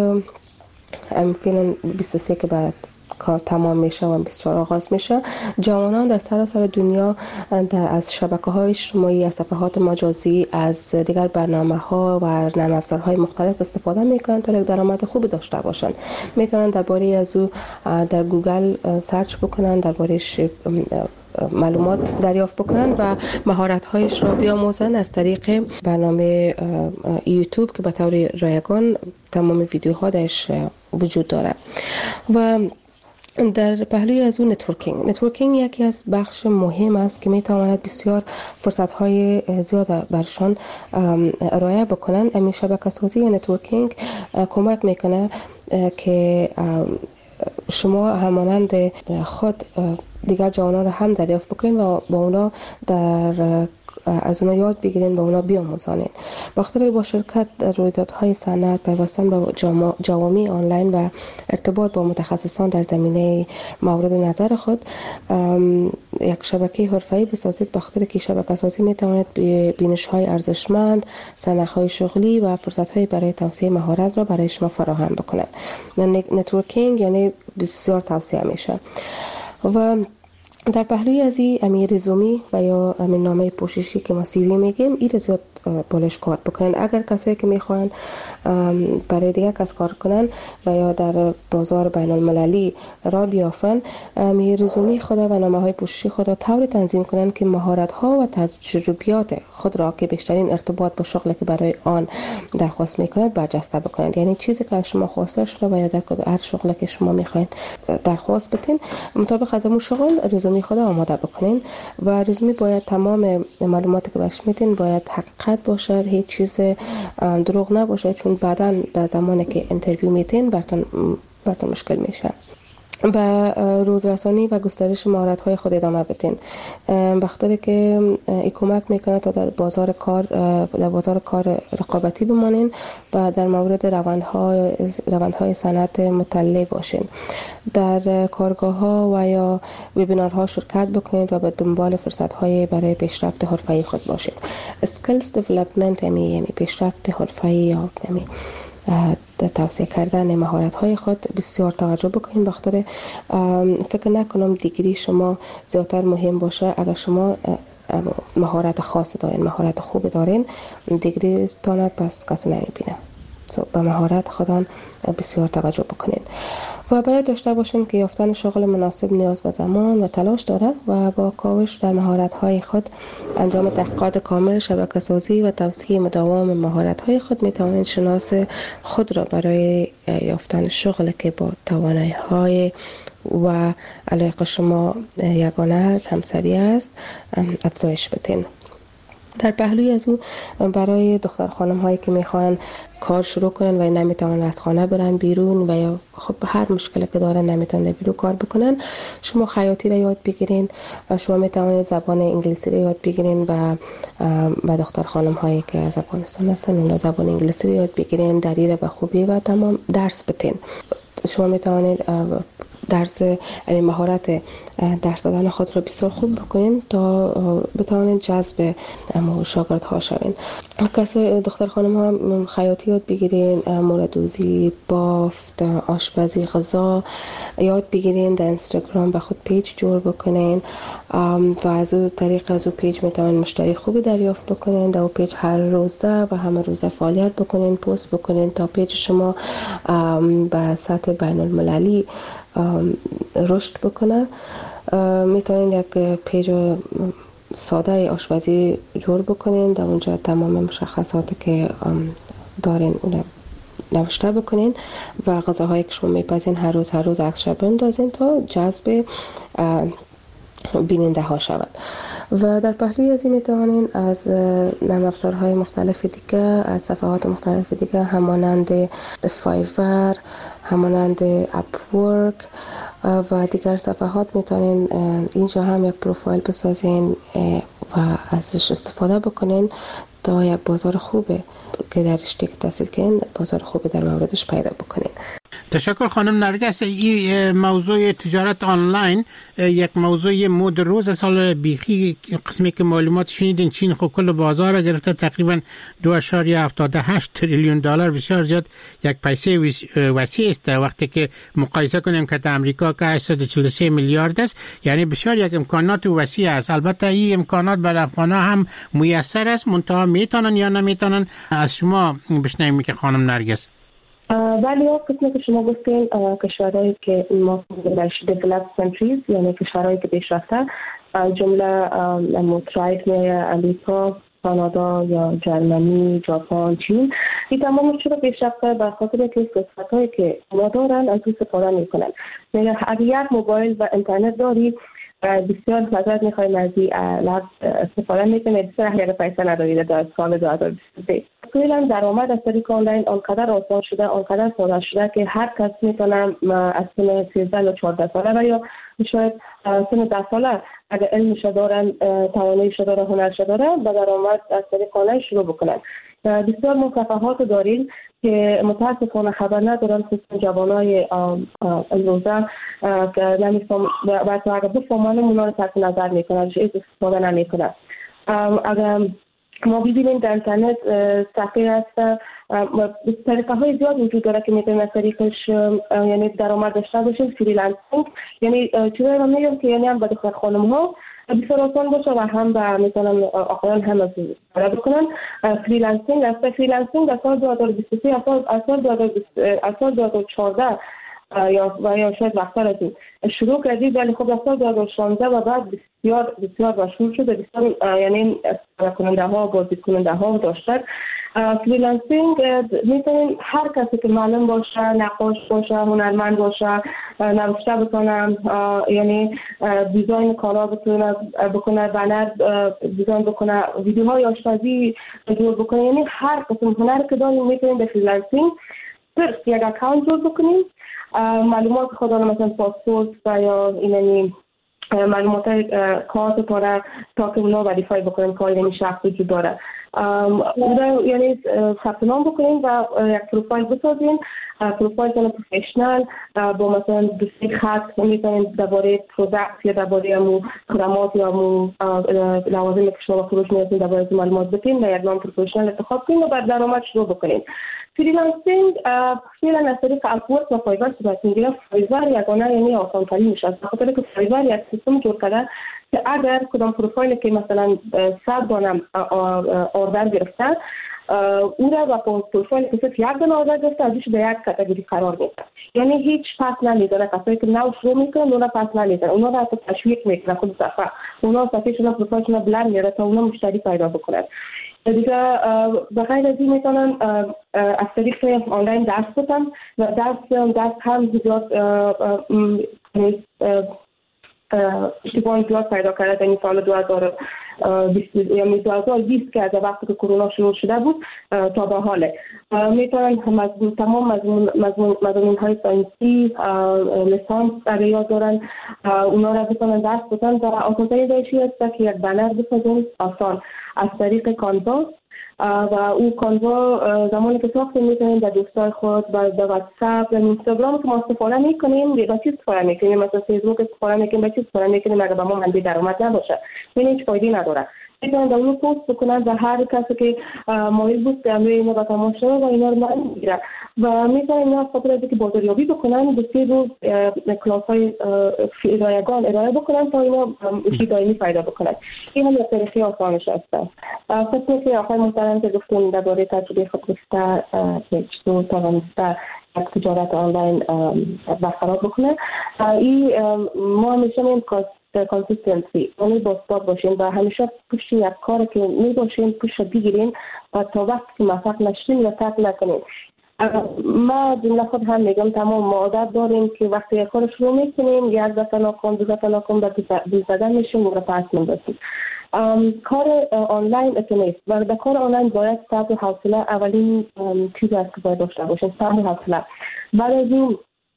2023 که بعد کار تمام میشه و 24 آغاز میشه، جوانان در سراسر دنیا از شبکه‌های اجتماعی، از صفحات مجازی، از دیگر برنامه‌ها و نرم افزارهای مختلف استفاده میکنن تا یک درآمد خوبی داشته باشن. میتونن درباره از او در گوگل سرچ بکنن، درباره‌اش معلومات دریافت بکنن و مهارت‌هایش را بیاموزن از طریق برنامه یوتیوب که به طور رایگان تمام ویدیوها درش وجود داره. و در پهلوی از اون نتورکینگ یکی از بخش مهم است که میتواند بسیار فرصت‌های زیاد برشان ارائه بکنن. همین شبکه‌سازی نتورکینگ کمک میکنه که شما همانند خود دیگر جوانان را هم دریافت بکنین و با اونا از اونا یاد بگیرین و اونا بیاموزانین. بخاطر با شرکت در رویدادهای صنعت، پیوستن با جوامع آنلاین و ارتباط با متخصصان در زمینه مورد نظر خود یک شبکه حرفه‌ای بسازید. بخاطر که شبکه سازی میتواند بینش‌های ارزشمند، سنخ‌های شغلی و فرصت‌های برای توسعه مهارت را برای شما فراهم بکنند. نتورکینگ یعنی بسیار توسعه میشه. و در پهلوی از این رزومی و یا نامه پوششی که ما CV میگیم، این زیاد بالش کار بکنن. اگر کسایی که میخوان برای دیگه کس کار کنن و یا در بازار بین المللی را بیافن، رزومی خود و نامه های پوششی خود را طوری تنظیم کنن که مهارت ها و تجربیات خود را که بیشترین ارتباط با شغلی که برای آن درخواست میکنند برجسته بکنند. یعنی چیزی که از شما خواسته شده و یا در هر شغلی که شما میخواین درخواست بدین، مطابق از اون شغل رزومی خود آماده بکنین. و رزومی باید تمام معلوماتی که بهش میدین باید حقیقت باشه، هیچ چیز دروغ نباشه، چون بعداً در زمانی که اینترویو میدین براتون مشکل میشه. به روزرسانی و گسترش مهارت‌های خود ادامه بدین، بخاطر که این کمک میکنه تا در بازار کار رقابتی بمانین و در مورد روندهای صنعت مطلع باشین. در کارگاه‌ها و یا وبینارها شرکت بکنید و به دنبال فرصت‌های برای پیشرفت حرفه‌ای خود باشید. اسکیلز دیولپمنت یعنی پیشرفت حرفه‌ای یا یعنی توسعه کردن مهارت‌های خود بسیار توجه بکنید. بخاطر فکر نکنم دیگری شما زیادتر مهم باشه. اگر شما مهارت خاصی دارین، مهارت خوبی دارین، دیگری تانه پس کسی نمیبینه. به مهارت خودان بسیار توجه بکنید و باید داشته باشین که یافتن شغل مناسب نیاز به زمان و تلاش دارد و با کاوش در مهارت‌های خود، انجام تحقیقات کامل، شبکه‌سازی و توسعه مداوم مهارت‌های خود می‌توانید شناس خود را برای یافتن شغل که با توانایی های و علاقه شما یگانه است، همسری است، افزایش بدین. در پهلوی از او برای دختر خانم هایی که میخوان کار شروع کنن و نمیتونن از خانه برن بیرون و یا خب هر مشکلی که دارن نمیتونن بیرون کار بکنن، شما خیاطی را یاد بگیرین و شما میتونید زبان انگلیسی را یاد بگیرین و دختر خانم هایی که از افغانستان هستن اون زبان انگلیسی را یاد بگیرین، دریره به خوبی و تمام درس بدین. شما میتونید درس مهارت درس دادن خود را بسیار خوب بکنین تا بتوانید جذب شاگردها شوین. کسای دختر خانم ها خیاطی یاد بگیرین، موردوزی، بافت، آشپزی، غذا یاد بگیرین، در اینستاگرام به خود پیج جور بکنین و از او طریق از او پیج میتوانید مشتری خوبی دریافت بکنین. در او پیج هر روزه و همه روزه فعالیت بکنین، پست بکنین تا پیج شما به سطح بین المللی رشد بکنه. میتونین یک پیج ساده آشپزی جور بکنین، در اونجا تمام مشخصاتی که دارین اون نوشته بکنین و غذاهایی که شما میپزین هر روز عکسش بندازین تا جذب بیننده ها شود. و در پهلوی از این میتوانین از نرم افزارهای مختلف دیگه، از صفحات مختلف دیگه همانند فایور، همانند اپورک و دیگر صفحات میتونین اینجا هم یک پروفایل بسازین و ازش استفاده بکنین تا یک بازار خوبه که در رشته که تحصیل کنین بازار خوبه در موردش پیدا بکنین. تشکر خانم نرگس. این موضوع تجارت آنلاین یک موضوع مد روز سال بیخی قسمی که معلومات شنیدین چین خب کل بازار را گرفته، تقریبا 2.78 تریلیون دلار، بسیار زیاد، یک پیسه وسیع است وقتی که مقایسه کنیم که در امریکا که 843 میلیارد است، یعنی بسیار یک امکانات وسیع است. البته این امکانات برای افغان‌ها هم میسر است، منتها میتونن یا نمیتونن. از شما بشنویم که خانم نرگس. ولی قسمی که شما گفتین کشورهایی که ما بهش developed countries یعنی کشورهایی که پیشرفته، جمله متحد امریکا، کانادا یا جرمنی، ژاپن، چین، این تمام چرا پیشرفته به خاطر که فرصتایی که ما دارن از اون استفاده میکنن. یعنی اگر یک موبایل و اینترنت داری بسیار فضایت میخوایم از این لحظ استفاده میکنه، بسیار اگر پیسه ندارید در سال 2023. فعلا درآمد از طریق آنلاین آنقدر آسان شده، آنقدر ساده شده که هر کس میتونه از سن 13 یا 14 ساله و یا شاید سن 10 ساله اگر علمش دارن، تواناییش داره، هنرش داره، با درآمد از طریق آنلاین شروع بکنن. بسیار مصفحات داریم که متاسفانه خبر ندارن، خصوصا جوانای امروزه که نمیفهم و اگر بفهمن اونا رو تحت نظر میکنن، چیز استفاده نمیکنن. اگر ما ببینیم در اینترنت صفحه هست، طریقه های زیاد وجود داره که میتونیم از طریقش یعنی درآمد داشته باشیم. فریلنسینگ یعنی چیزایی رو میگم که یعنی هم به دختر خانم ها بسیار آسان باشه و هم به میتونن آقایان هم از استفاده بکنن. فریلنسینگ از سال 2023 از سال 2014 یا شاید وقتر از این شروع کردید، ولی خب از سال 2016 و بعد بسیار مشهور شده، بسیار یعنی کننده ها، بازدید کننده ها داشتن. فریلنسینگ میتونیم هر کسی که معلم باشه، نقاش باشه، هنرمند باشه، نوشته بکنه، یعنی دیزاین کالا بکنه، بنر دیزاین بکنه، ویدیوهای آشپزی جور بکنه، یعنی هر قسم هنر که داریم میتونیم به فریلنسینگ صرف یک اکانت جور بکنیم، معلومات خود مثلا پاسپورت و یا اینی معلومات کارت پاره تا که اونا وریفای بکنیم که این شخص وجود داره، یعنی ثبت نام بکنیم و یک پروفایل بسازیم، پروفایل پروفشنال با مثلا دوستی خط میتونیم درباره پروداکت یا درباره امو خدمات یا امو لوازم که شما فروش می‌کنید درباره معلومات بدین و یک نام پروفشنال انتخاب کنیم و بعد درآمد شروع بکنیم. فریلنسینگ فعلا از طریق اپورک و فایور صورت میگیره. فایور یگانه یعنی آسان ترین میشه، به خاطر که فایور یک سیستم جور کرده که اگر کدام پروفایلی که مثلا 100 دانه اوردر گرفته او را با پروفایل که صرف یک دانه اوردر گرفته ازش به یک کاتگوری قرار میده، یعنی هیچ پس نمیدونه. کسایی که نو شروع میکنن اونا پس نمیدونه، اونا را تشویق میکنه خود صفحه، اونا صفحه شما پروفایلشون بلند میاره تا اونا مشتری پیدا بکنن. دیگه بغیر از این میتونن از طریق آنلاین درس بدن و درس هم زیاد اشتباهی زیاد پیدا کرده در این سال 2020 که از وقتی که کرونا شروع شده بود تا به حاله میتونن تمام مضمون های ساینسی لیسانس در یاد دارن، اونا را بتونن درس بدن و آسان‌ترین روشی است که یک بنر بسازن آسان از طریق کانوا و او کانوا زمانی که ساخته میکنیم در دوستای خود و در واتساپ و اینستاگرام که ما استفاده میکنیم به چیز استفاده میکنیم، مثلا فیسبوک استفاده میکنیم، به چیز استفاده میکنیم اگر به ما منبع درآمد نباشه این هیچ فایده نداره. میتونن در اون پست بکنن و هر کسی که مایل بود که امروی اینا با تماشا و اینا رو من میگیره و میتونن اینا خاطر از که بازاریابی بکنن به 3 روز کلاس های ارائه بکنن تا اینا دائمی پیدا بکنن. این هم یک طریقه آسانش هست. خصوصی که آقای محترم که گفتیم درباره تجربه خود گفته که چطور توانسته یک تجارت آنلاین برقرار بکنه، این ما همیشه این کانسیستنسی یعنی باستاب باشیم و همیشه پشت یک کار که می باشیم پشت بگیریم و تا وقتی که موفق نشیم یا ترک نکنیم. ما جمله خود هم میگم تمام ما عادت داریم که وقتی یک کار شروع میکنیم یک دفعه ناکام دو دفعه ناکام و دل زدن میشیم و پس میندازیم. کار آنلاین اتنیست و در کار آنلاین باید صبر و حوصله اولین چیز است که باید داشته باشیم، صبر و حوصله. بعد از این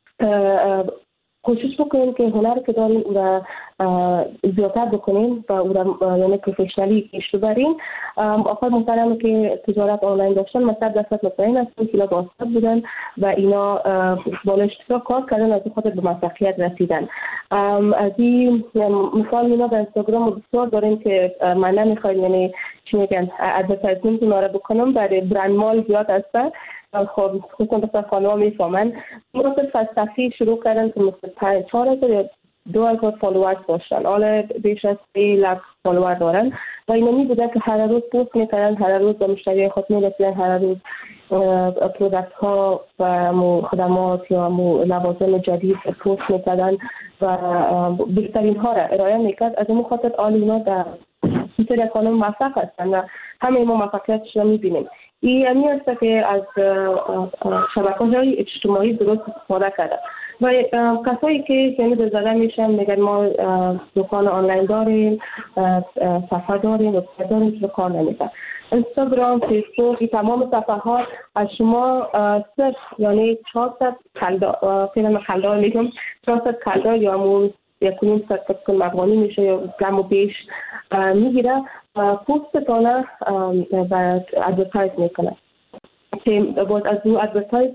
کوشش بکنیم که هنر که داریم او را زیادتر بکنیم و او را یعنی پروفشنالی پیش ببریم. آقای محترم که تجارت آنلاین داشتن مثلا 100% مطمئن هستم که اینا باستاب بودن و اینا با اشتراک کار کردن از خود به موفقیت رسیدن. از این مثال اینا در اینستاگرام بسیار داریم که من نمیخوایم یعنی چی میگن ادورتایزمنت اینا را بکنم برای برند مال زیاد هستن. خب خصوصا دختر خانوها میفهمن مرتب فلسفی شروع کردن که مثل 4,000 یا 2,000 فالوورز داشتن، حالا بیش از 300,000 فالوور دارن و اینمی بوده که هر روز پست میکردن، هر روز به مشتری خود میرسیدن، هر روز پرودکت ها و خدمات یا لوازم جدید پست میکردن و بهترین ها را ارائه میکرد. از این خاطر آل اینا در سری کانون موفق هستن و همه ما موفقیتش را میبینیم. این همی است که از شبکه‌های اجتماعی درست استفاده کرده و کسایی که یعنی در زده میشن میگن ما دکان آنلاین داریم، صفحه داریم، وبسایت داریم که کار نمیکنه. اینستاگرام، فیسبوک، این تمام صفحه ها از شما صرف یعنی 400 کلدار میگم 400 کلدار یا همون 1.5 مبانی میشه یا کم و بیش میگیره پوست تانه و ادورتایز میکنه که باز از اون ادورتایز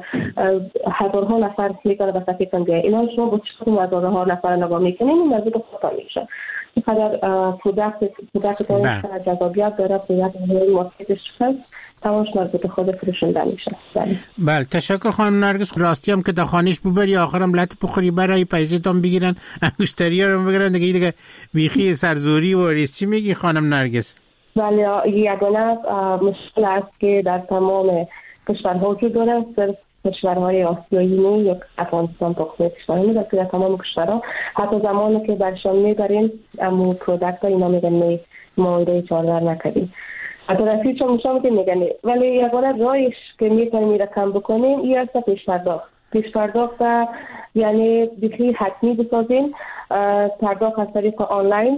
هزارها نفر میکنه و صفحه کن بیایی. اینا شما با چطور هزارها نفر نگاه میکنیم این موضوع خطا میشه. اینقدر پرودکت داره که جذابیت داره پرودکت مارکتش هست تمامش مربوط خود فروشنده میشه. بله تشکر خانم نرگس. راستی هم که در خانش ببری آخرم لط بخوری برای پیسه‌تون بگیرن انگشتری رو بگیرن دیگه بیخی سرزوری و ریستی میگی خانم نرگس؟ بله یگانه مشکل است که در تمام کشورها وجود داره، صرف کشورهای آسیایی نه یا افغانستان تا کشورهای میده که در تمام کشورها حتی زمانی که برشان میبریم امو پرودکت ها اینا میگن مایده چاردر نکردیم حتی رسید چون مشابه که میگن ولی یگانه رایش که میتونیم این رقم بکنیم این است پیش پرداخت یعنی بخی حتمی بسازیم پرداخت از طریق آنلاین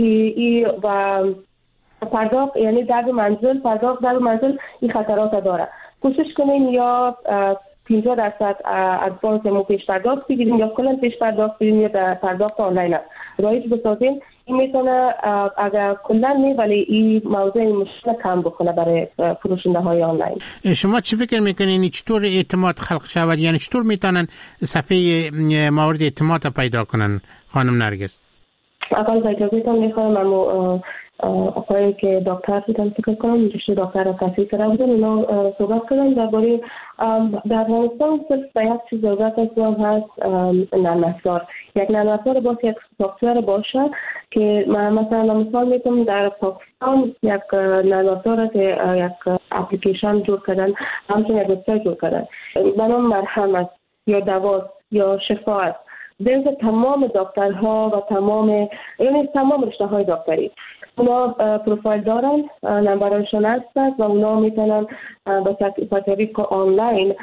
و پرداخت یعنی در منزل این خطرات داره. کوشش کنیم یا 50% ادوانس مو پیش پرداخت بگیریم یا کلا پیش پرداخت بگیریم یا در پرداخت آنلاین رایج بسازیم. این میتونه اگر کلا نه ولی این موضوع مشکل کم بکنه برای فروشنده های آنلاین. شما چی فکر میکنین چطور اعتماد خلق شود؟ یعنی چطور میتونن صفحه مورد اعتماد پیدا کنن خانم نرگس؟ اول با اجازهتون میخوام آقایی که دکتر بودن فکر کنم رشته دکتر را تحصیل کرده بودن اونا صحبت کردن درباره در افغانستان صرف به یک چیز ضرورت هست نرم افزار. یک نرم افزار باشه یک سافتور باشه که مثلا مثال میتونم در پاکستان یک نرم افزار که یک اپلیکیشن جور کردن همچنین یک وبسایت جور کردن به نام مرهم است یا دوا یا شفا است در تمام دکترها و تمام رشته های دکتری. اونا پروفایل دارن، نمبرشون هست و اونا میتونن با طریق آنلاین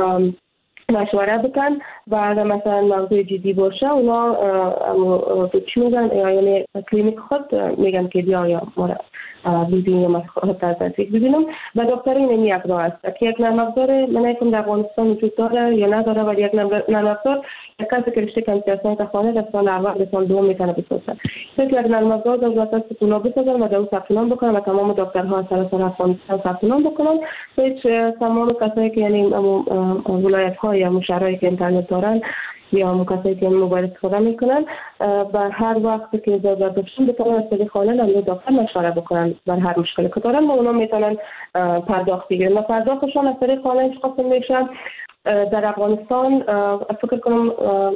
مشوره بکن و اگر مثلا موضوع جدی باشه اونا چی میگن، یعنی کلینیک خود میگن که بیا یا مورد ببینیم و خود از نزدیک ببینم. و دکتر این یک راه است که یک نرم افزار من نمی‌دونم در افغانستان وجود داره یا نداره، ولی یک نرم افزار یک کسی که رشته کامپیوتر خانه در سال اول به سال دوم میتونه بسازه. یک نرم افزار در واسط اونا بسازن و در اون ثبت نام بکنن و تمام دکترها سراسر افغانستان ثبت نام بکنن. هیچ تمام کسایی که یعنی ولایت‌ها یا شهرهایی که اینترنت دارن یا کسایی که موبایل استفاده میکنن بر هر وقت که ضرورت داشتن بتونن از طریق خانه در داخل مشوره بکنن بر هر مشکلی که دارن و اونا میتونن پرداخت بگیرن و پرداختشون از طریق خانه قسم میشن. در افغانستان فکر کنم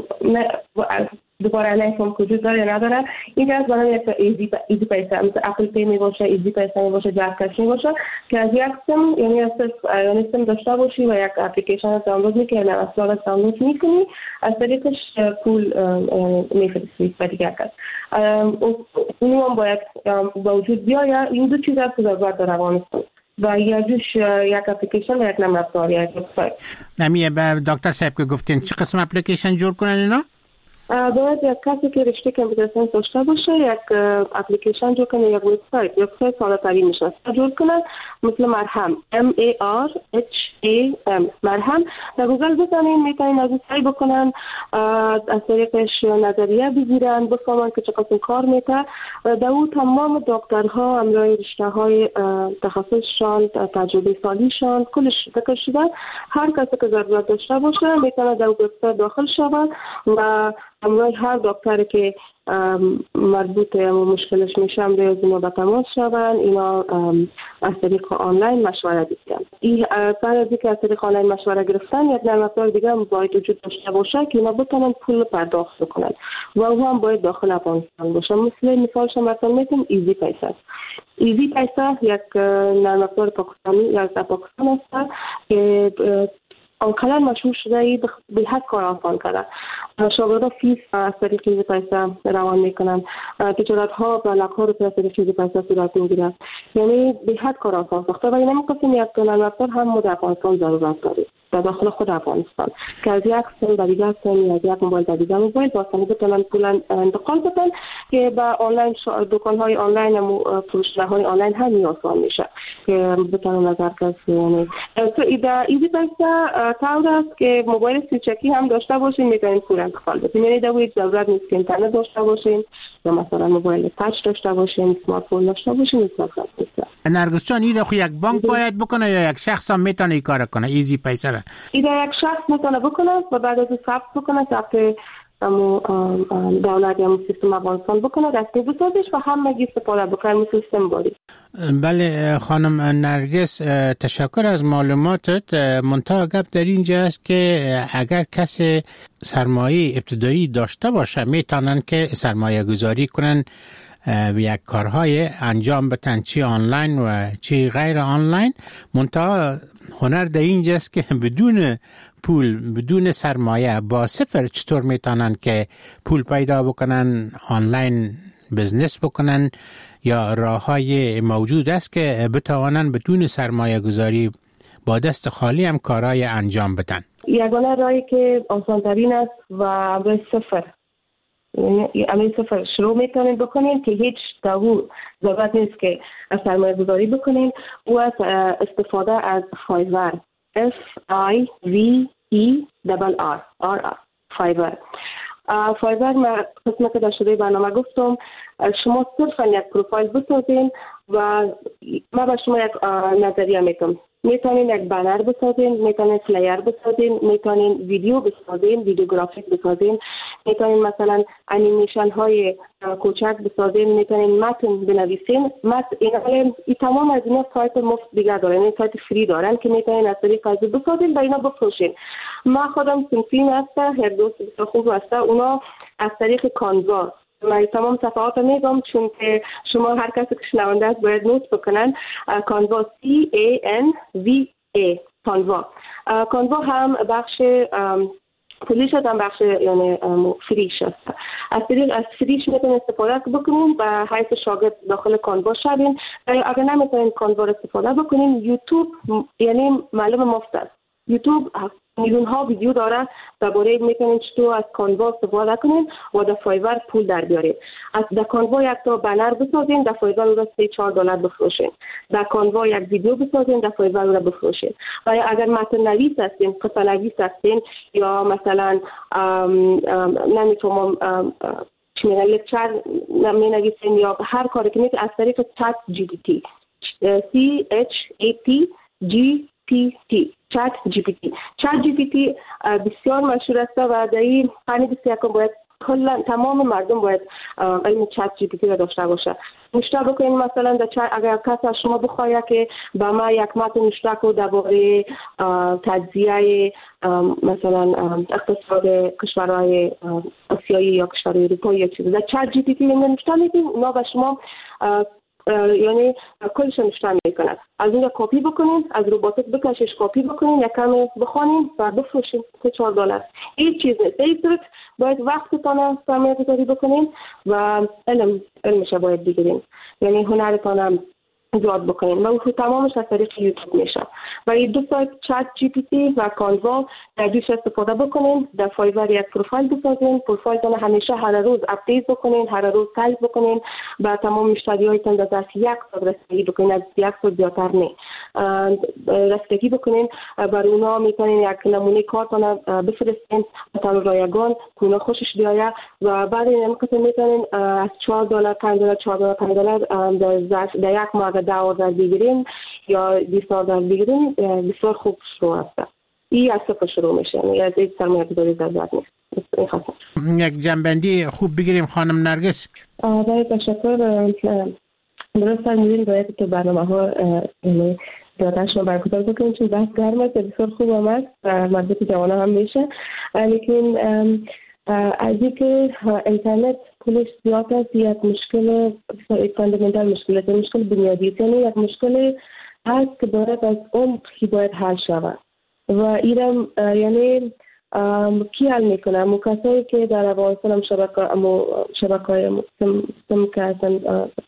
دوباره نمی‌فهم وجود داره یا نداره. این از برای یک ایزی پیسه مثل اپل پی می باشه، ایزی پیسه می باشه، جاز کش می باشه که از یک سیم یعنی سیم داشته باشی و یک اپلیکیشن دانلود میکنی و اصلا دانلود میکنی از طریقش پول میفرستی به دیگر کس. اون هم باید با وجود بیاید. این دو چیز هست که ضرورت در افغانستان و یکیش یک اپلیکیشن و یک نرم افزار یا یک وبسایت. نمیه به دکتر صاحب که گفتین چه قسم اپلیکیشن جور کنن اینا؟ باید یک کسی که رشته کامپیوتر ساینس داشته باشه یک اپلیکیشن جور کنه، یک وبسایت ساده ترین میشه جور کنه مثل مرهم MARHAM مرهم. در گوگل بزنین میتونین از سعی بکنن از طریقش نظریه بگیرن بفهمن که چه قسم کار میکنه. در اون تمام دکترها همراه رشته های تخصصشان تجربه سالیشان کلش ذکر شده. هر کسی که ضرورت داشته باشه میتونه در وبسایت داخل شود و همراه هر دکتری که مربوط به مشکلش میشه همراه از اینا به تماس شون. اینا از طریق آنلاین مشوره بگیرن. این بعد از اینکه از طریق آنلاین مشوره گرفتن یک نرم افزار دیگه هم باید وجود داشته باشه که اینا بتونن پول پرداخت کنن و او هم باید داخل افغانستان باشه. مثالش مثلا میتونم ایزی پیسه. ایزی پیسه یک نرم افزار پاکستانی یا از پاکستان است که آنقدر مشهور شده ای به حد کار آسان کرده. شاگردها فیس از طریق ایزی پیسه روان میکنن، تجارت ها و لک ها رو از طریق ایزی پیسه صورت میگیرن. یعنی به حد کار آسان ساخته و این نمی‌کنیم یک نرم افزار هم در افغانستان ضرورت داره در داخل خود افغانستان که از یک سیم به دیگر سیم از یک موبایل به دیگر موبایل با آسانی بتونن پول انتقال بدن که با آنلاین دکان‌های آنلاین و فروشگاه‌های آنلاین هم آسان میشه که بتونن از هر کس یعنی ایزی پیسه طور است که موبایل سیچکی هم داشته باشین میتونین پول انتقال بدین. یعنی در ضرورت نیست که اینترنت داشته باشین یا مثلا موبایل تاچ داشته باشین، اسمارت فون داشته باشین. نرگس جان این خو یک بانک باید بکنه یا یک شخص هم میتونه این کار کنه ایزی پیسه را؟ این یک شخص میتونه بکنه و بعد از ثبت بکنه ثبت دولت یا سیستم افغانستان بکنه رسمی بسازش و همگی استفاده بکنه مثل سیستم باری. بله خانم نرگس تشکر از معلوماتت. منتها گپ در اینجا است که اگر کسی سرمایه ابتدایی داشته باشه میتونن که سرمایه گذاری کنن یک کارهای انجام بدن چی آنلاین و چی غیر آنلاین. منتها هنر در اینجاست که بدون پول بدون سرمایه با صفر چطور میتونن که پول پیدا بکنن، آنلاین بزنس بکنن یا راههای موجود است که بتوانن بدون سرمایه گذاری با دست خالی هم کارهای انجام بدن. یگانه راهی که آسان‌ترین است و به صفر یعنی صفر شروع میتونین بکنین که هیچ ضرورت نیست که سرمایه گذاری بکنین و از استفاده از فایور FIVERR فایور قسمت که در شده برنامه گفتم شما صرفا یک پروفایل بسازین و ما به شما یک نظریه میتونم. میتونین یک بنر بسازین، میتونین فلایر بسازین، میتونین ویدیو بسازین، ویدیوگرافیک بسازین، میتونین مثلا انیمیشن های کوچک بسازین، میتونین متن بنویسین. این تمام از اینا سایت مفت دیگه دارن، این سایت فری دارن که میتونین از طریق از بسازین و اینا بفروشین. ما خودم سنفین هسته هر دوست خوب هسته اونا از طریق کانوا من تمام صفحات رو میگم چون که شما هر کسی که شنونده است باید نوت بکنن. کانوا CANVA کانوا هم بخش پولیش هم بخش یعنی فریش است. از فریش میتونید استفاده بکنین و حیث شاگرد داخل کانوا شدین. اگر نمیتونین کانوا استفاده بکنین، یوتیوب یعنی معلوم مفت است. یوتیوب میلیون ها ویدیو داره درباره میتونین چطور از کانوا استفاده کنین و در فایور پول در بیارین. از در کانوا یک تا بنر بسازین، در فایور او را $3-4 بفروشین. در کانوا یک ویدیو بسازین، در فایور او را بفروشین. و اگر متن نویس هستین، قصه نویس هستین یا مثلا نمیتونم چی میگن لکچر می نویسین یا هر کاری که میتونین از طریق چت GPT چت جی پی تی بسیار مشهور است و در این قرن 21 باید کلا تمام مردم باید علم چت جی پی تی را داشته باشه. نشته بکنین مثلا اگر کس از شما بخواهد که با ما یک متن نشته کو درباره تجزیه مثلا اقتصاد کشورهای آسیایی یا کشورهای اروپایی یا چیزی در چت جی پی تی نشته میدین، اونا به شما یعنی کلش نشته میکنند. از اونجا کپی بکنین، از روباتک بکشش کپی بکنین، یک کمی بخونین و بفروشین $4. این چیز نیست. این صورت باید وقتتان سرمایه گذاری بکنین و علمش باید بگیرین، یعنی هنرتان زیاد بکنین و اون تمامش از طریق یوتیوب میشه. و این دو سایت چت جی پی تی و کانوا در دوش استفاده بکنین. در فایور یک پروفایل بسازین، پروفایلتان همیشه هر روز اپدیت بکنین، هر روز تایپ بکنین با تمام مشتریایتان در ظرف 1 ساعت رسیدگی بکنین، از 1 ساعت زیادتر نه رسیدگی بکنین. برای اونا میتونین یک نمونه کارتان بفرستین تا رایگان که اونا خوشش بیاید و بعد این موقع میتونین از $4 $5 در یک ماه $10 بگیرین یا $20 بگیرین. بسیار خوب شروع است. این از صفر شروع میشه، یعنی از این سرمایه گذاری ضرورت نیست. یک جنبندی خوب بگیریم خانم نرگس. باید تشکر. درست فرمودین، باید که برنامه ها زیادتر شما برگزار بکنید چون بحث گرم است، بسیار خوب آمد و مربوط جوان هم میشه. لیکن از اینکه اینترنت پولش زیاد است، یک مشکل فاندامنتال مشکل بنیادی است، یعنی یک مشکل هست که باید از عمق باید حل شود و ایرم یعنی کی حل میکنه؟ امو کسایی که در افغانستان هم شبکه‌های سم که هستن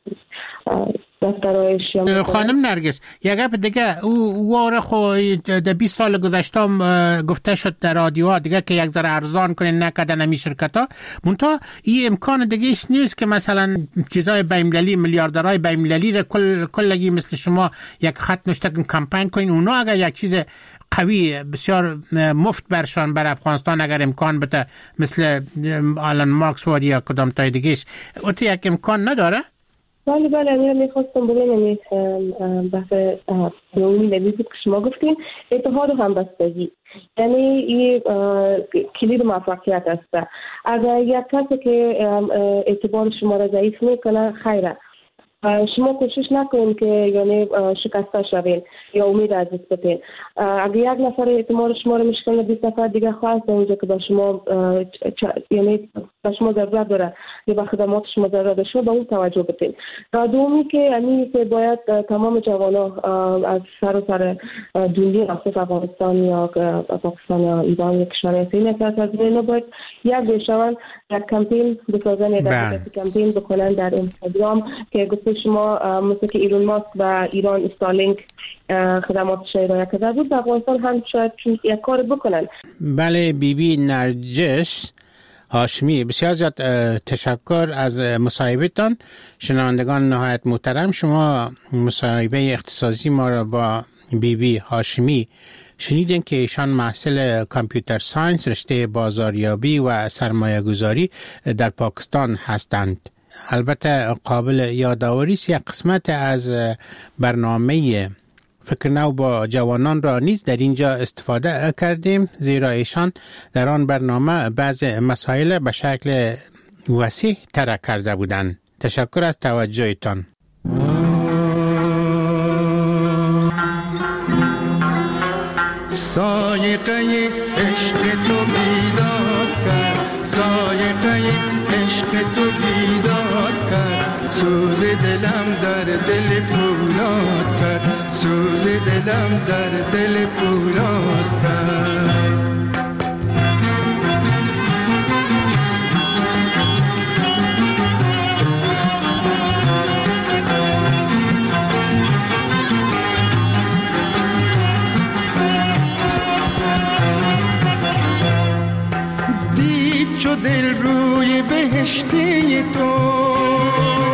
دفترهایش. خانم نرگس یک گپ دیگه، او واره خو در 20 سال گذشته گفته شد در رادیوها دیگه که یک ذره ارزان کنین نکردن همی شرکت ها، منتها این امکان دیگه ایش نیست که مثلا چیزای بین‌المللی میلیاردرهای بین‌المللی را کلگی مثل شما یک خط نوشته کمپین کنین، اونا اگر یک چیز قوی بسیار مفت برشان بر افغانستان اگر امکان بده مثل آلن مارکس واری یا کدام تای دیگهش، اوتی یک امکان نداره؟ بله امیرم میخواستم بگم بحث دومی نویزی که شما گفتین اتحاد و همبستگی یعنی این کلید موفقیت است. اگر یک کسی که اعتبار شما را ضعیف میکنه خیره، شما کوشش نکنین که یعنی شکسته شوین یا امید از دست بدین. اگر یک نفر اعتماد شما رو میشکنه 20 نفر دیگه خواست اونجا که با شما یعنی با شما ضرورت داره یا با خدمات شما ضرورت داره شما به اون توجه بدین. دومی که یعنی که باید تمام جوانا از سر دنیا نصف افغانستان یا پاکستان یا ایران یا کشورهای دیگه از اینا باید یک بشون یک کمپین بسازن یا کمپین بکنن در اینستاگرام که شما مثل که ایران ماسک و ایران استارلینک خدماتش ارائه کرده بود، در افغانستان هم شاید یک کار بکنن. بله بی نرجس هاشمی، بسیار زیاد تشکر از مصاحبتان. شنوندگان نهایت محترم، شما مصاحبه اختصاصی ما را با بی هاشمی شنیدین که ایشان محصل کامپیوتر ساینس رشته بازاریابی و سرمایه گذاری در پاکستان هستند. البته قابل یادآوری است یک قسمت از برنامه فکر نو با جوانان را نیز در اینجا استفاده کردیم، زیرا ایشان در آن برنامه بعض مسائل به شکل وسیع طرح کرده بودند. تشکر از توجهتان. سایقه عشق تو بیدار کرد، سایقه عشق تو بیدار کرد، سوز دلم در دل پولاد کرد، سوز دلم در دل پولاد کرد. چو دل روی بهشتی تو